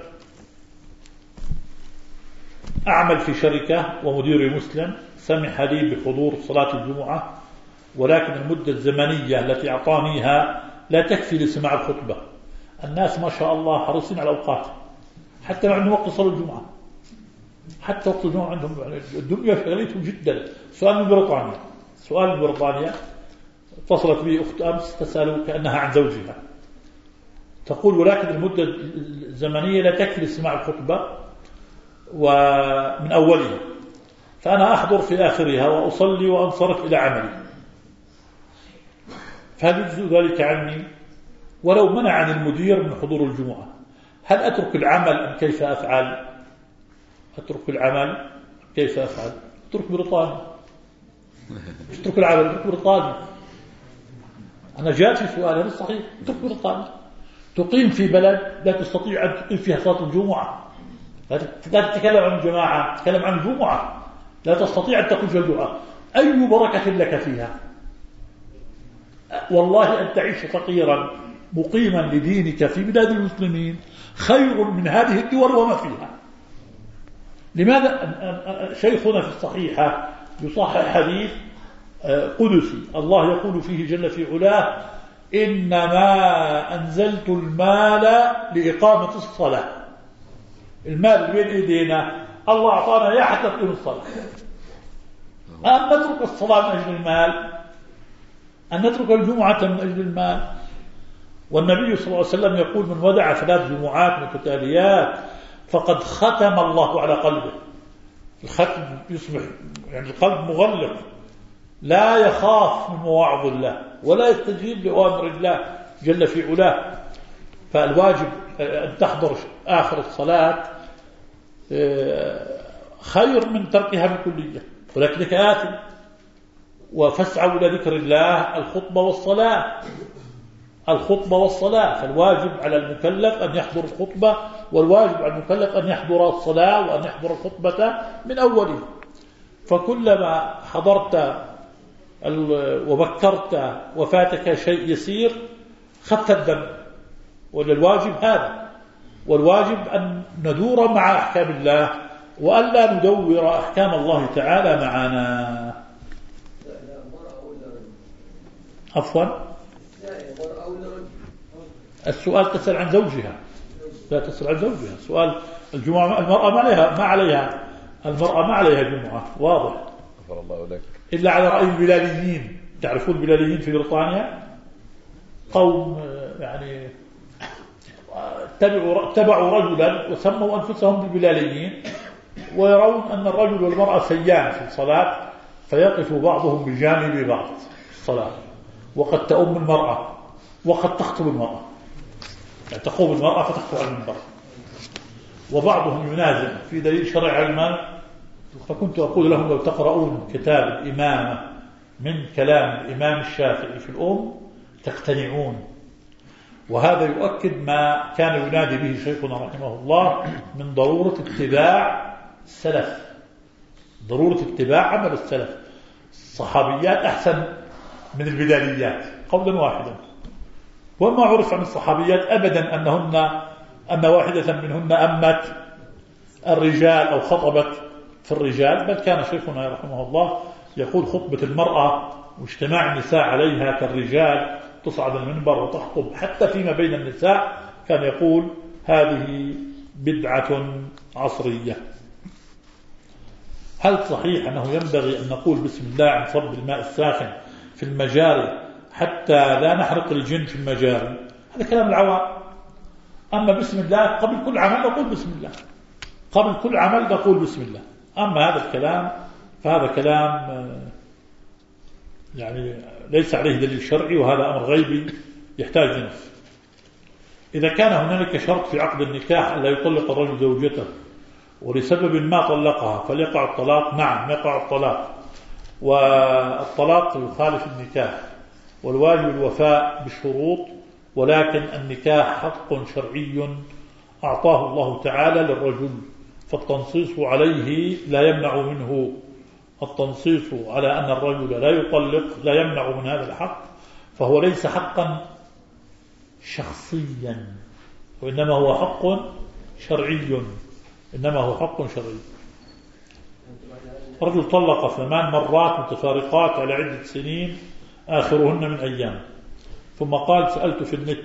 أعمل في شركة ومديري مسلم، سمح لي بحضور صلاة الجمعة، ولكن المدة الزمنية التي أعطانيها لا تكفي لسماع الخطبة. الناس ما شاء الله حريصين على الأوقات، حتى ما عندهم وقت صلاة الجمعة، حتى وقت الجمعة عندهم الدنيا شغلتهم جدا. سؤال من بريطانيا سؤال من بريطانيا اتصلت بي أخت أمس تسأل كأنها عن زوجها، تقول ولكن المدة الزمنية لا تكفي لسماع الخطبة ومن أولها، فأنا أحضر في آخرها وأصلي وأنصرف إلى عملي. فهل يجزء ذلك عني؟ ولو منعني المدير من حضور الجمعة هل أترك العمل أم كيف أفعل؟ أترك العمل أم كيف أفعل؟ أترك برطاني. مش أترك العمل، أترك برطاني. أنا جاء في سؤال هذا صحيح. أترك برطاني. تقيم في بلد لا تستطيع أن تقيم فيها صلاة الجمعة، لا تتكلم عن الجماعة، تتكلم عن الجمعة، لا تستطيع أن تقيم في الجمعة، أي بركة لك فيها؟ والله أن تعيش فقيرا مقيما لدينك في بلاد المسلمين خير من هذه الدول وما فيها. لماذا؟ شيخنا في الصحيحة يصحح حديث قدسي الله يقول فيه جل في علاه: إنما أنزلت المال لإقامة الصلاة. المال بين إيدينا، الله أعطانا إياه حتى تقيم الصلاة. أن نترك الصلاة من أجل المال، أن نترك الجمعة من أجل المال. والنبي صلى الله عليه وسلم يقول: من ودع ثلاث جمعات متتاليات فقد ختم الله على قلبه. الختم يصبح يعني القلب مغلق، لا يخاف من مواعظ الله ولا يستجيب لأوامر الله جل في علاه. فالواجب أن تحضر آخر الصلاة خير من تركها بكلية، ولكنك آثم. وفاسعوا إلى ذكر الله الخطبة والصلاة، الخطبة والصلاة. فالواجب على المكلف أن يحضر الخطبة، والواجب على المكلف أن يحضر الصلاة وأن يحضر الخطبة من أوله. فكلما حضرت وبكرت وفاتك شيء يسير خف الدم. وللواجب هذا، والواجب أن ندور مع أحكام الله وألا ندور أحكام الله تعالى معنا. عفوا، السؤال تسأل عن زوجها، لا تسأل عن زوجها. سؤال الجمعة، المرأة ما عليها ما عليها المرأة ما عليها جمعة، واضح. غفر الله لك. إلا على رأي البلاليين. تعرفون البلاليين في بريطانيا؟ قوم يعني اتبعوا اتبعوا رجلا وسموا أنفسهم بالبلاليين، ويرون أن الرجل والمرأة سيان في الصلاة، فيقف بعضهم بجانب بعض في الصلاة، وقد تؤم المرأة وقد تخطب المرأة، يعني تقوم المرأة فتخطب على المنبر، وبعضهم ينازع في دليل شرع علما. فكنت أقول لهم: لو تقرؤون كتاب الإمامة من كلام الإمام الشافعي في الأم تقتنعون. وهذا يؤكد ما كان ينادي به شيخنا رحمه الله من ضرورة اتباع السلف، ضرورة اتباع عمل السلف. الصحابيات أحسن من البداليات قولا واحدا. وما عرف عن الصحابيات أبدا أنهن أن واحدة منهن أمت الرجال أو خطبت في الرجال، بل كان شيخنا رحمه الله يقول: خطبة المرأة واجتماع النساء عليها كالرجال، تصعد المنبر وتخطب حتى فيما بين النساء. كان يقول: هذه بدعة عصرية. هل صحيح أنه ينبغي أن نقول بسم الله عند صب الماء الساخن في المجاري حتى لا نحرق الجن في المجاري؟ هذا كلام العوام. أما بسم الله قبل كل عمل نقول بسم الله، قبل كل عمل نقول بسم الله. أما هذا الكلام فهذا كلام يعني ليس عليه دليل شرعي، وهذا أمر غيبي يحتاج لنفس. إذا كان هنالك شرط في عقد النكاح ألا يطلق الرجل زوجته ولسبب ما طلقها فليقع الطلاق، نعم يقع الطلاق، والطلاق يخالف النكاح، والواجب الوفاء بالشروط. ولكن النكاح حق شرعي أعطاه الله تعالى للرجل، فالتنصيص عليه لا يمنع منه، التنصيص على أن الرجل لا يطلق لا يمنع من هذا الحق، فهو ليس حقا شخصيا، وإنما هو حق شرعي، إنما هو حق شرعي. رجل طلق ثمان مرات متفارقات على عدة سنين آخرهن من أيام، ثم قال: سألت في النت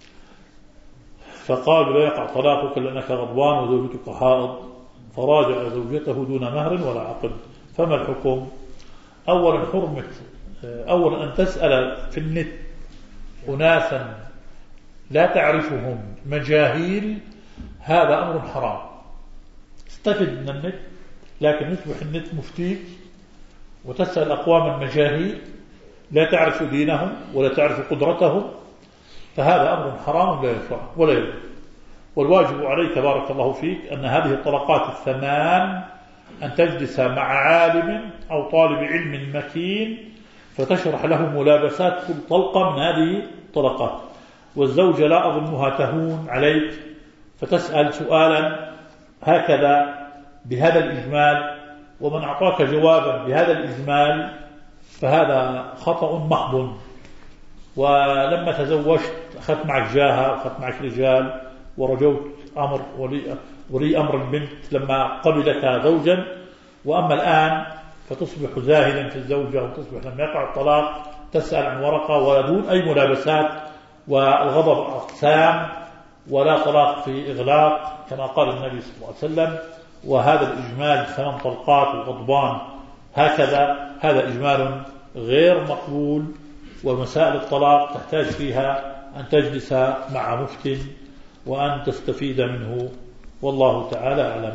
فقالوا: لا يقع طلاقك لأنك غضبان وزوجتك حائض، فراجع زوجته دون مهر ولا عقد. فما الحكم؟ أولا حرمة أولا أن تسأل في النت أناسا لا تعرفهم مجاهيل، هذا أمر حرام. استفد من النت، لكن يصبح النت مفتيك وتسأل أقواما مجاهيل، لا تعرف دينهم ولا تعرف قدرتهم، فهذا أمر حرام لا يشرع ولا يجوز. والواجب عليك بارك الله فيك أن هذه الطلقات الثمان أن تجلس مع عالم أو طالب علم مكين فتشرح له ملابسات كل طلقة من هذه الطلقات. والزوجة لا أظنها تهون عليك فتسأل سؤالا هكذا بهذا الإجمال، ومن أعطاك جوابا بهذا الإجمال فهذا خطأ محض. ولما تزوجت أخذت معك جاهة، أخذت معك رجال، ورجوت أمر ولي, ولي أمر البنت لما قبلك زوجا، وأما الآن فتصبح زاهدا في الزوجة، وتصبح لما يقع الطلاق تسأل عن ورقة ودون أي ملابسات، والغضب أقسام ولا طلاق في إغلاق كما قال النبي صلى الله عليه وسلم. وهذا الإجمال ثمان طلقات وغضبان هكذا هذا إجمال غير مقبول. ومسائل الطلاق تحتاج فيها أن تجلس مع مفتٍ وأن تستفيد منه، والله تعالى أعلم.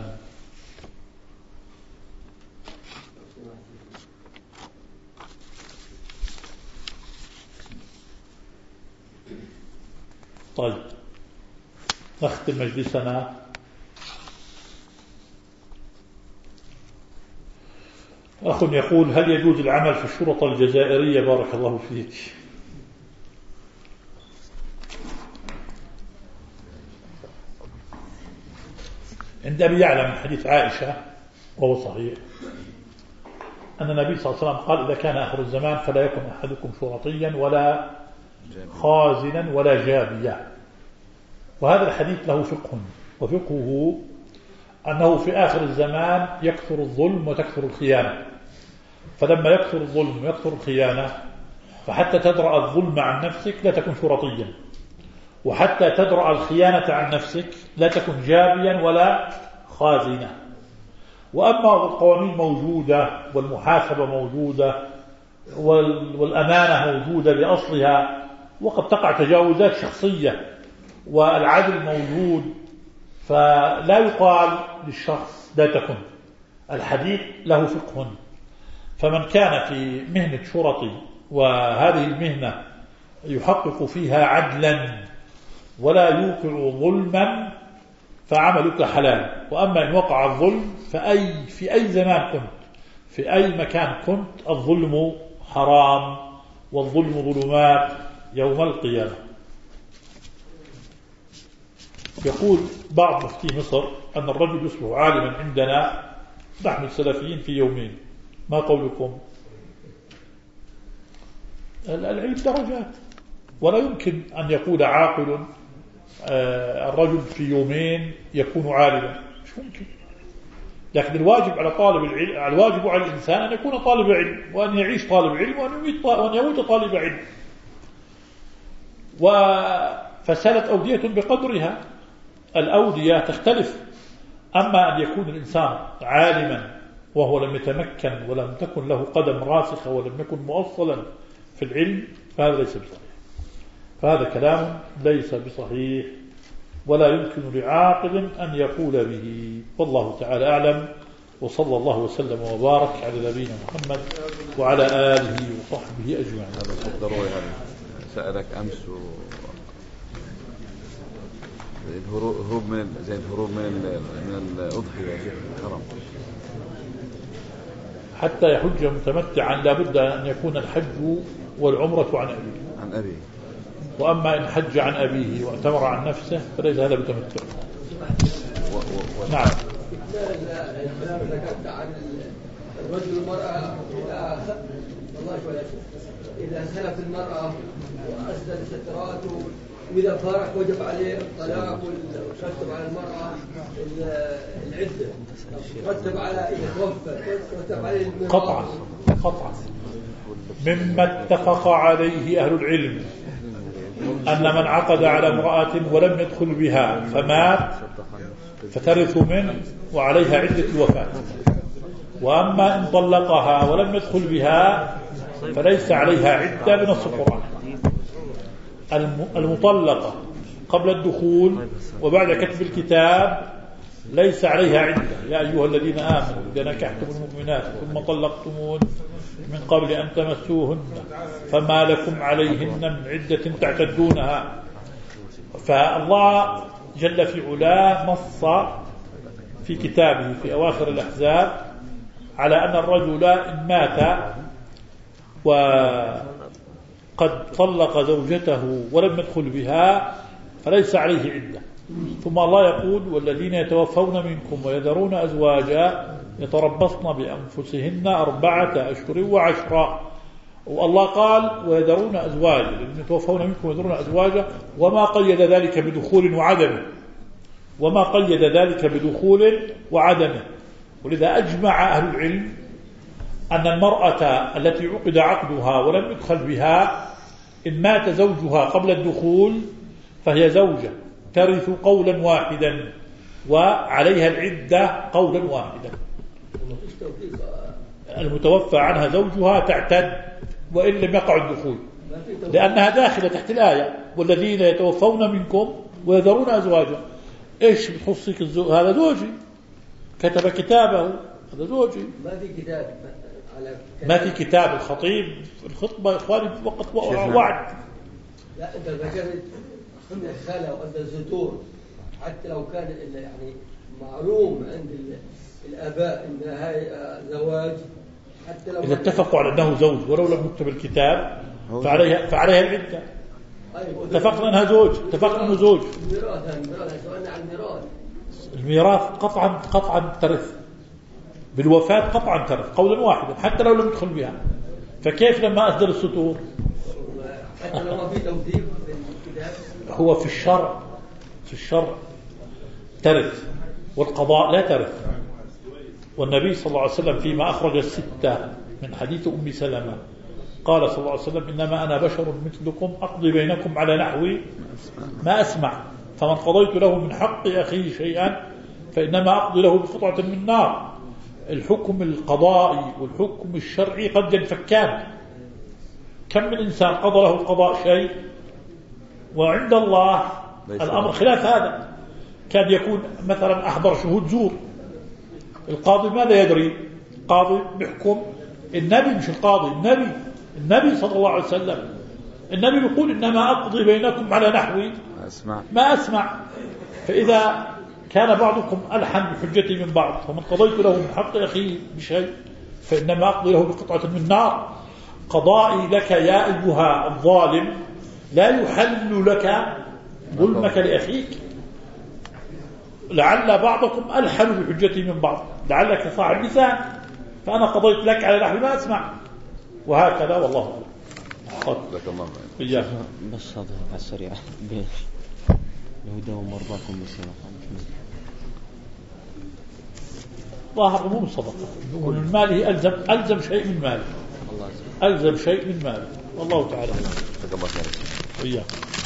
طيب نختم مجلسنا. أخ يقول: هل يجوز العمل في الشرطة الجزائرية؟ بارك الله فيك. عند أبي يعلم حديث عائشة وهو صحيح أن النبي صلى الله عليه وسلم قال: إذا كان آخر الزمان فلا يكن أحدكم شرطيا ولا خازنا ولا جابيا. وهذا الحديث له فقه، وفقهه أنه في آخر الزمان يكثر الظلم وتكثر الخيانة، فلما يكثر الظلم ويكثر الخيانة فحتى تدرأ الظلم عن نفسك لا تكن شرطيا، وحتى تدرأ الخيانة عن نفسك لا تكن جابيا ولا خازنا. وأما القوانين موجودة والمحاسبة موجودة والأمانة موجودة بأصلها، وقد تقع تجاوزات شخصية والعدل موجود، فلا يقال للشخص لا تكن. الحديث له فقه، فمن كان في مهنة شرطي وهذه المهنة يحقق فيها عدلا ولا يوقع ظلما فعملك حلال. وأما إن وقع الظلم فأي في أي زمان كنت في أي مكان كنت الظلم حرام، والظلم ظلمات يوم القيامة. يقول بعض مفتي مصر أن الرجل يصبح عالما عندنا نحن السلفيين في يومين، ما قولكم؟ العلم درجات، ولا يمكن أن يقول عاقل الرجل في يومين يكون عالما، مش ممكن. لكن الواجب على طالب العلم، الواجب على الإنسان أن يكون طالب علم، وأن يعيش طالب علم، وأن يموت طالب علم. وفسالت أودية بقدرها، الأودية تختلف. أما أن يكون الإنسان عالما وهو لم يتمكن ولم تكن له قدم راسخة ولم يكن مؤصلا في العلم فهذا ليس بصحيح، فهذا كلام ليس بصحيح ولا يمكن لعاقل أن يقول به. والله تعالى أعلم، وصلى الله وسلم وبارك على نبينا محمد وعلى آله وصحبه أجمعين. هذا الضروري هذا سألك أمس و... زي الهروب من زي الهروب من من الأضحية في الحرم. حتى يحج متمتعا لابد أن يكون الحج والعمرة عن أبيه عن أبيه وأما إن حج عن أبيه واعتمر عن نفسه فليس هذا بتمتع. و... و... نعم. الكلام اللي ذكرت عن الرجل والمرأة إذا سلف المرأة وأسدل السترات، وإذا فارق وجب عليه الطلاق، ويرتب على المرأة العدة، يرتب على إذا توفى يرتب عليه قطعا قطعا. مما اتفق عليه أهل العلم أن من عقد على امرأة ولم يدخل بها فمات فترث منه وعليها عدة الوفاة. وأما إن طلقها ولم يدخل بها فليس عليها عدة بنص القرآن. المطلقة قبل الدخول وبعد كتب الكتاب ليس عليها عدة. يا أيها الذين آمنوا إذا نكحتم المؤمنات ثم طلقتموهن من قبل أن تمسوهن فما لكم عليهن من عدة تعتدونها. فالله جل في علاه نص في كتابه في أواخر الأحزاب على أن الرجل إن مات وقد طلق زوجته ولم يدخل بها فليس عليه عدة. ثم الله يقول والذين يتوفون منكم ويذرون أزواجا يتربصن بأنفسهن أربعة أشهر وعشرا. والله قال ويذرون أزواجا، الذين يتوفون منكم ويذرون أزواجا، وما قيد ذلك بدخول وعدمه، وما قيد ذلك بدخول وعدمه. ولذا أجمع أهل العلم أن المرأة التي عقد عقدها ولم يدخل بها إن مات زوجها قبل الدخول فهي زوجة ترث قولا واحدا وعليها العدة قولا واحدا. المتوفى عنها زوجها تعتد وإن لم يقع الدخول، لأنها داخلة تحت الآية والذين يتوفون منكم ويذرون أزواجا. إيش بتخصك الزوج؟ هذا زوجي كتب كتابه، هذا زوجي. ما في كتاب على ما في كتاب. الخطيب الخطبة يا إخواني وقت وعد. لا أنت ذكرت الخلا وأنت الزتور، حتى لو كان يعني معلوم عند الآباء أن هاي زواج، حتى لو إذا اتفقوا على أنه زوج ولو لم يكتب الكتاب فعليها فعليها العدة. اتفقنا أنها زوج، اتفقنا أنه زوج. الميراث الميراث سؤالنا عن الميراث. الميراث قطعا قطعا ترث بالوفاة، قطعا ترث قولا واحدا حتى لو لم يدخل بها. فكيف لما أسدل السطور؟ حتى لو ما في توثيق في الكتاب. هو في الشرع، في الشرع ترث والقضاء لا ترث. والنبي صلى الله عليه وسلم فيما أخرج الستة من حديث أم سلمة قال صلى الله عليه وسلم إنما أنا بشر مثلكم أقضي بينكم على نحو ما أسمع، فمن قضيت له من حق أخيه شيئا فإنما أقضي له بقطعة من نار. الحكم القضائي والحكم الشرعي قد ينفكان. كم من إنسان قضى له القضاء شيء وعند الله الأمر خلاف هذا. كان يكون مثلا أحضر شهود زور، القاضي ماذا يدري؟ القاضي بيحكم، النبي مش القاضي، النبي النبي صلى الله عليه وسلم. النبي يقول إنما أقضي بينكم على نحو أسمع. ما أسمع. فإذا كان بعضكم ألحن بحجتي من بعض فمن قضيت له من حق أخيه بشيء فإنما أقضي له بقطعة من نار. قضائي لك يا أيها الظالم لا يحل لك ظلمك لأخيك. لعل بعضكم ألحن بحجتي من بعض، لعلك صاحب لسان، فأنا قضيت لك على نحو ما أسمع، وهكذا. والله أعلم. إياك بس هذا على السريع يهودا ومرضاكم بسيرة ظاهر مو صدقة، من ماله ألزم ألزم شيء من ماله، ألزم شيء من ماله. والله تعالى. الله. إياك.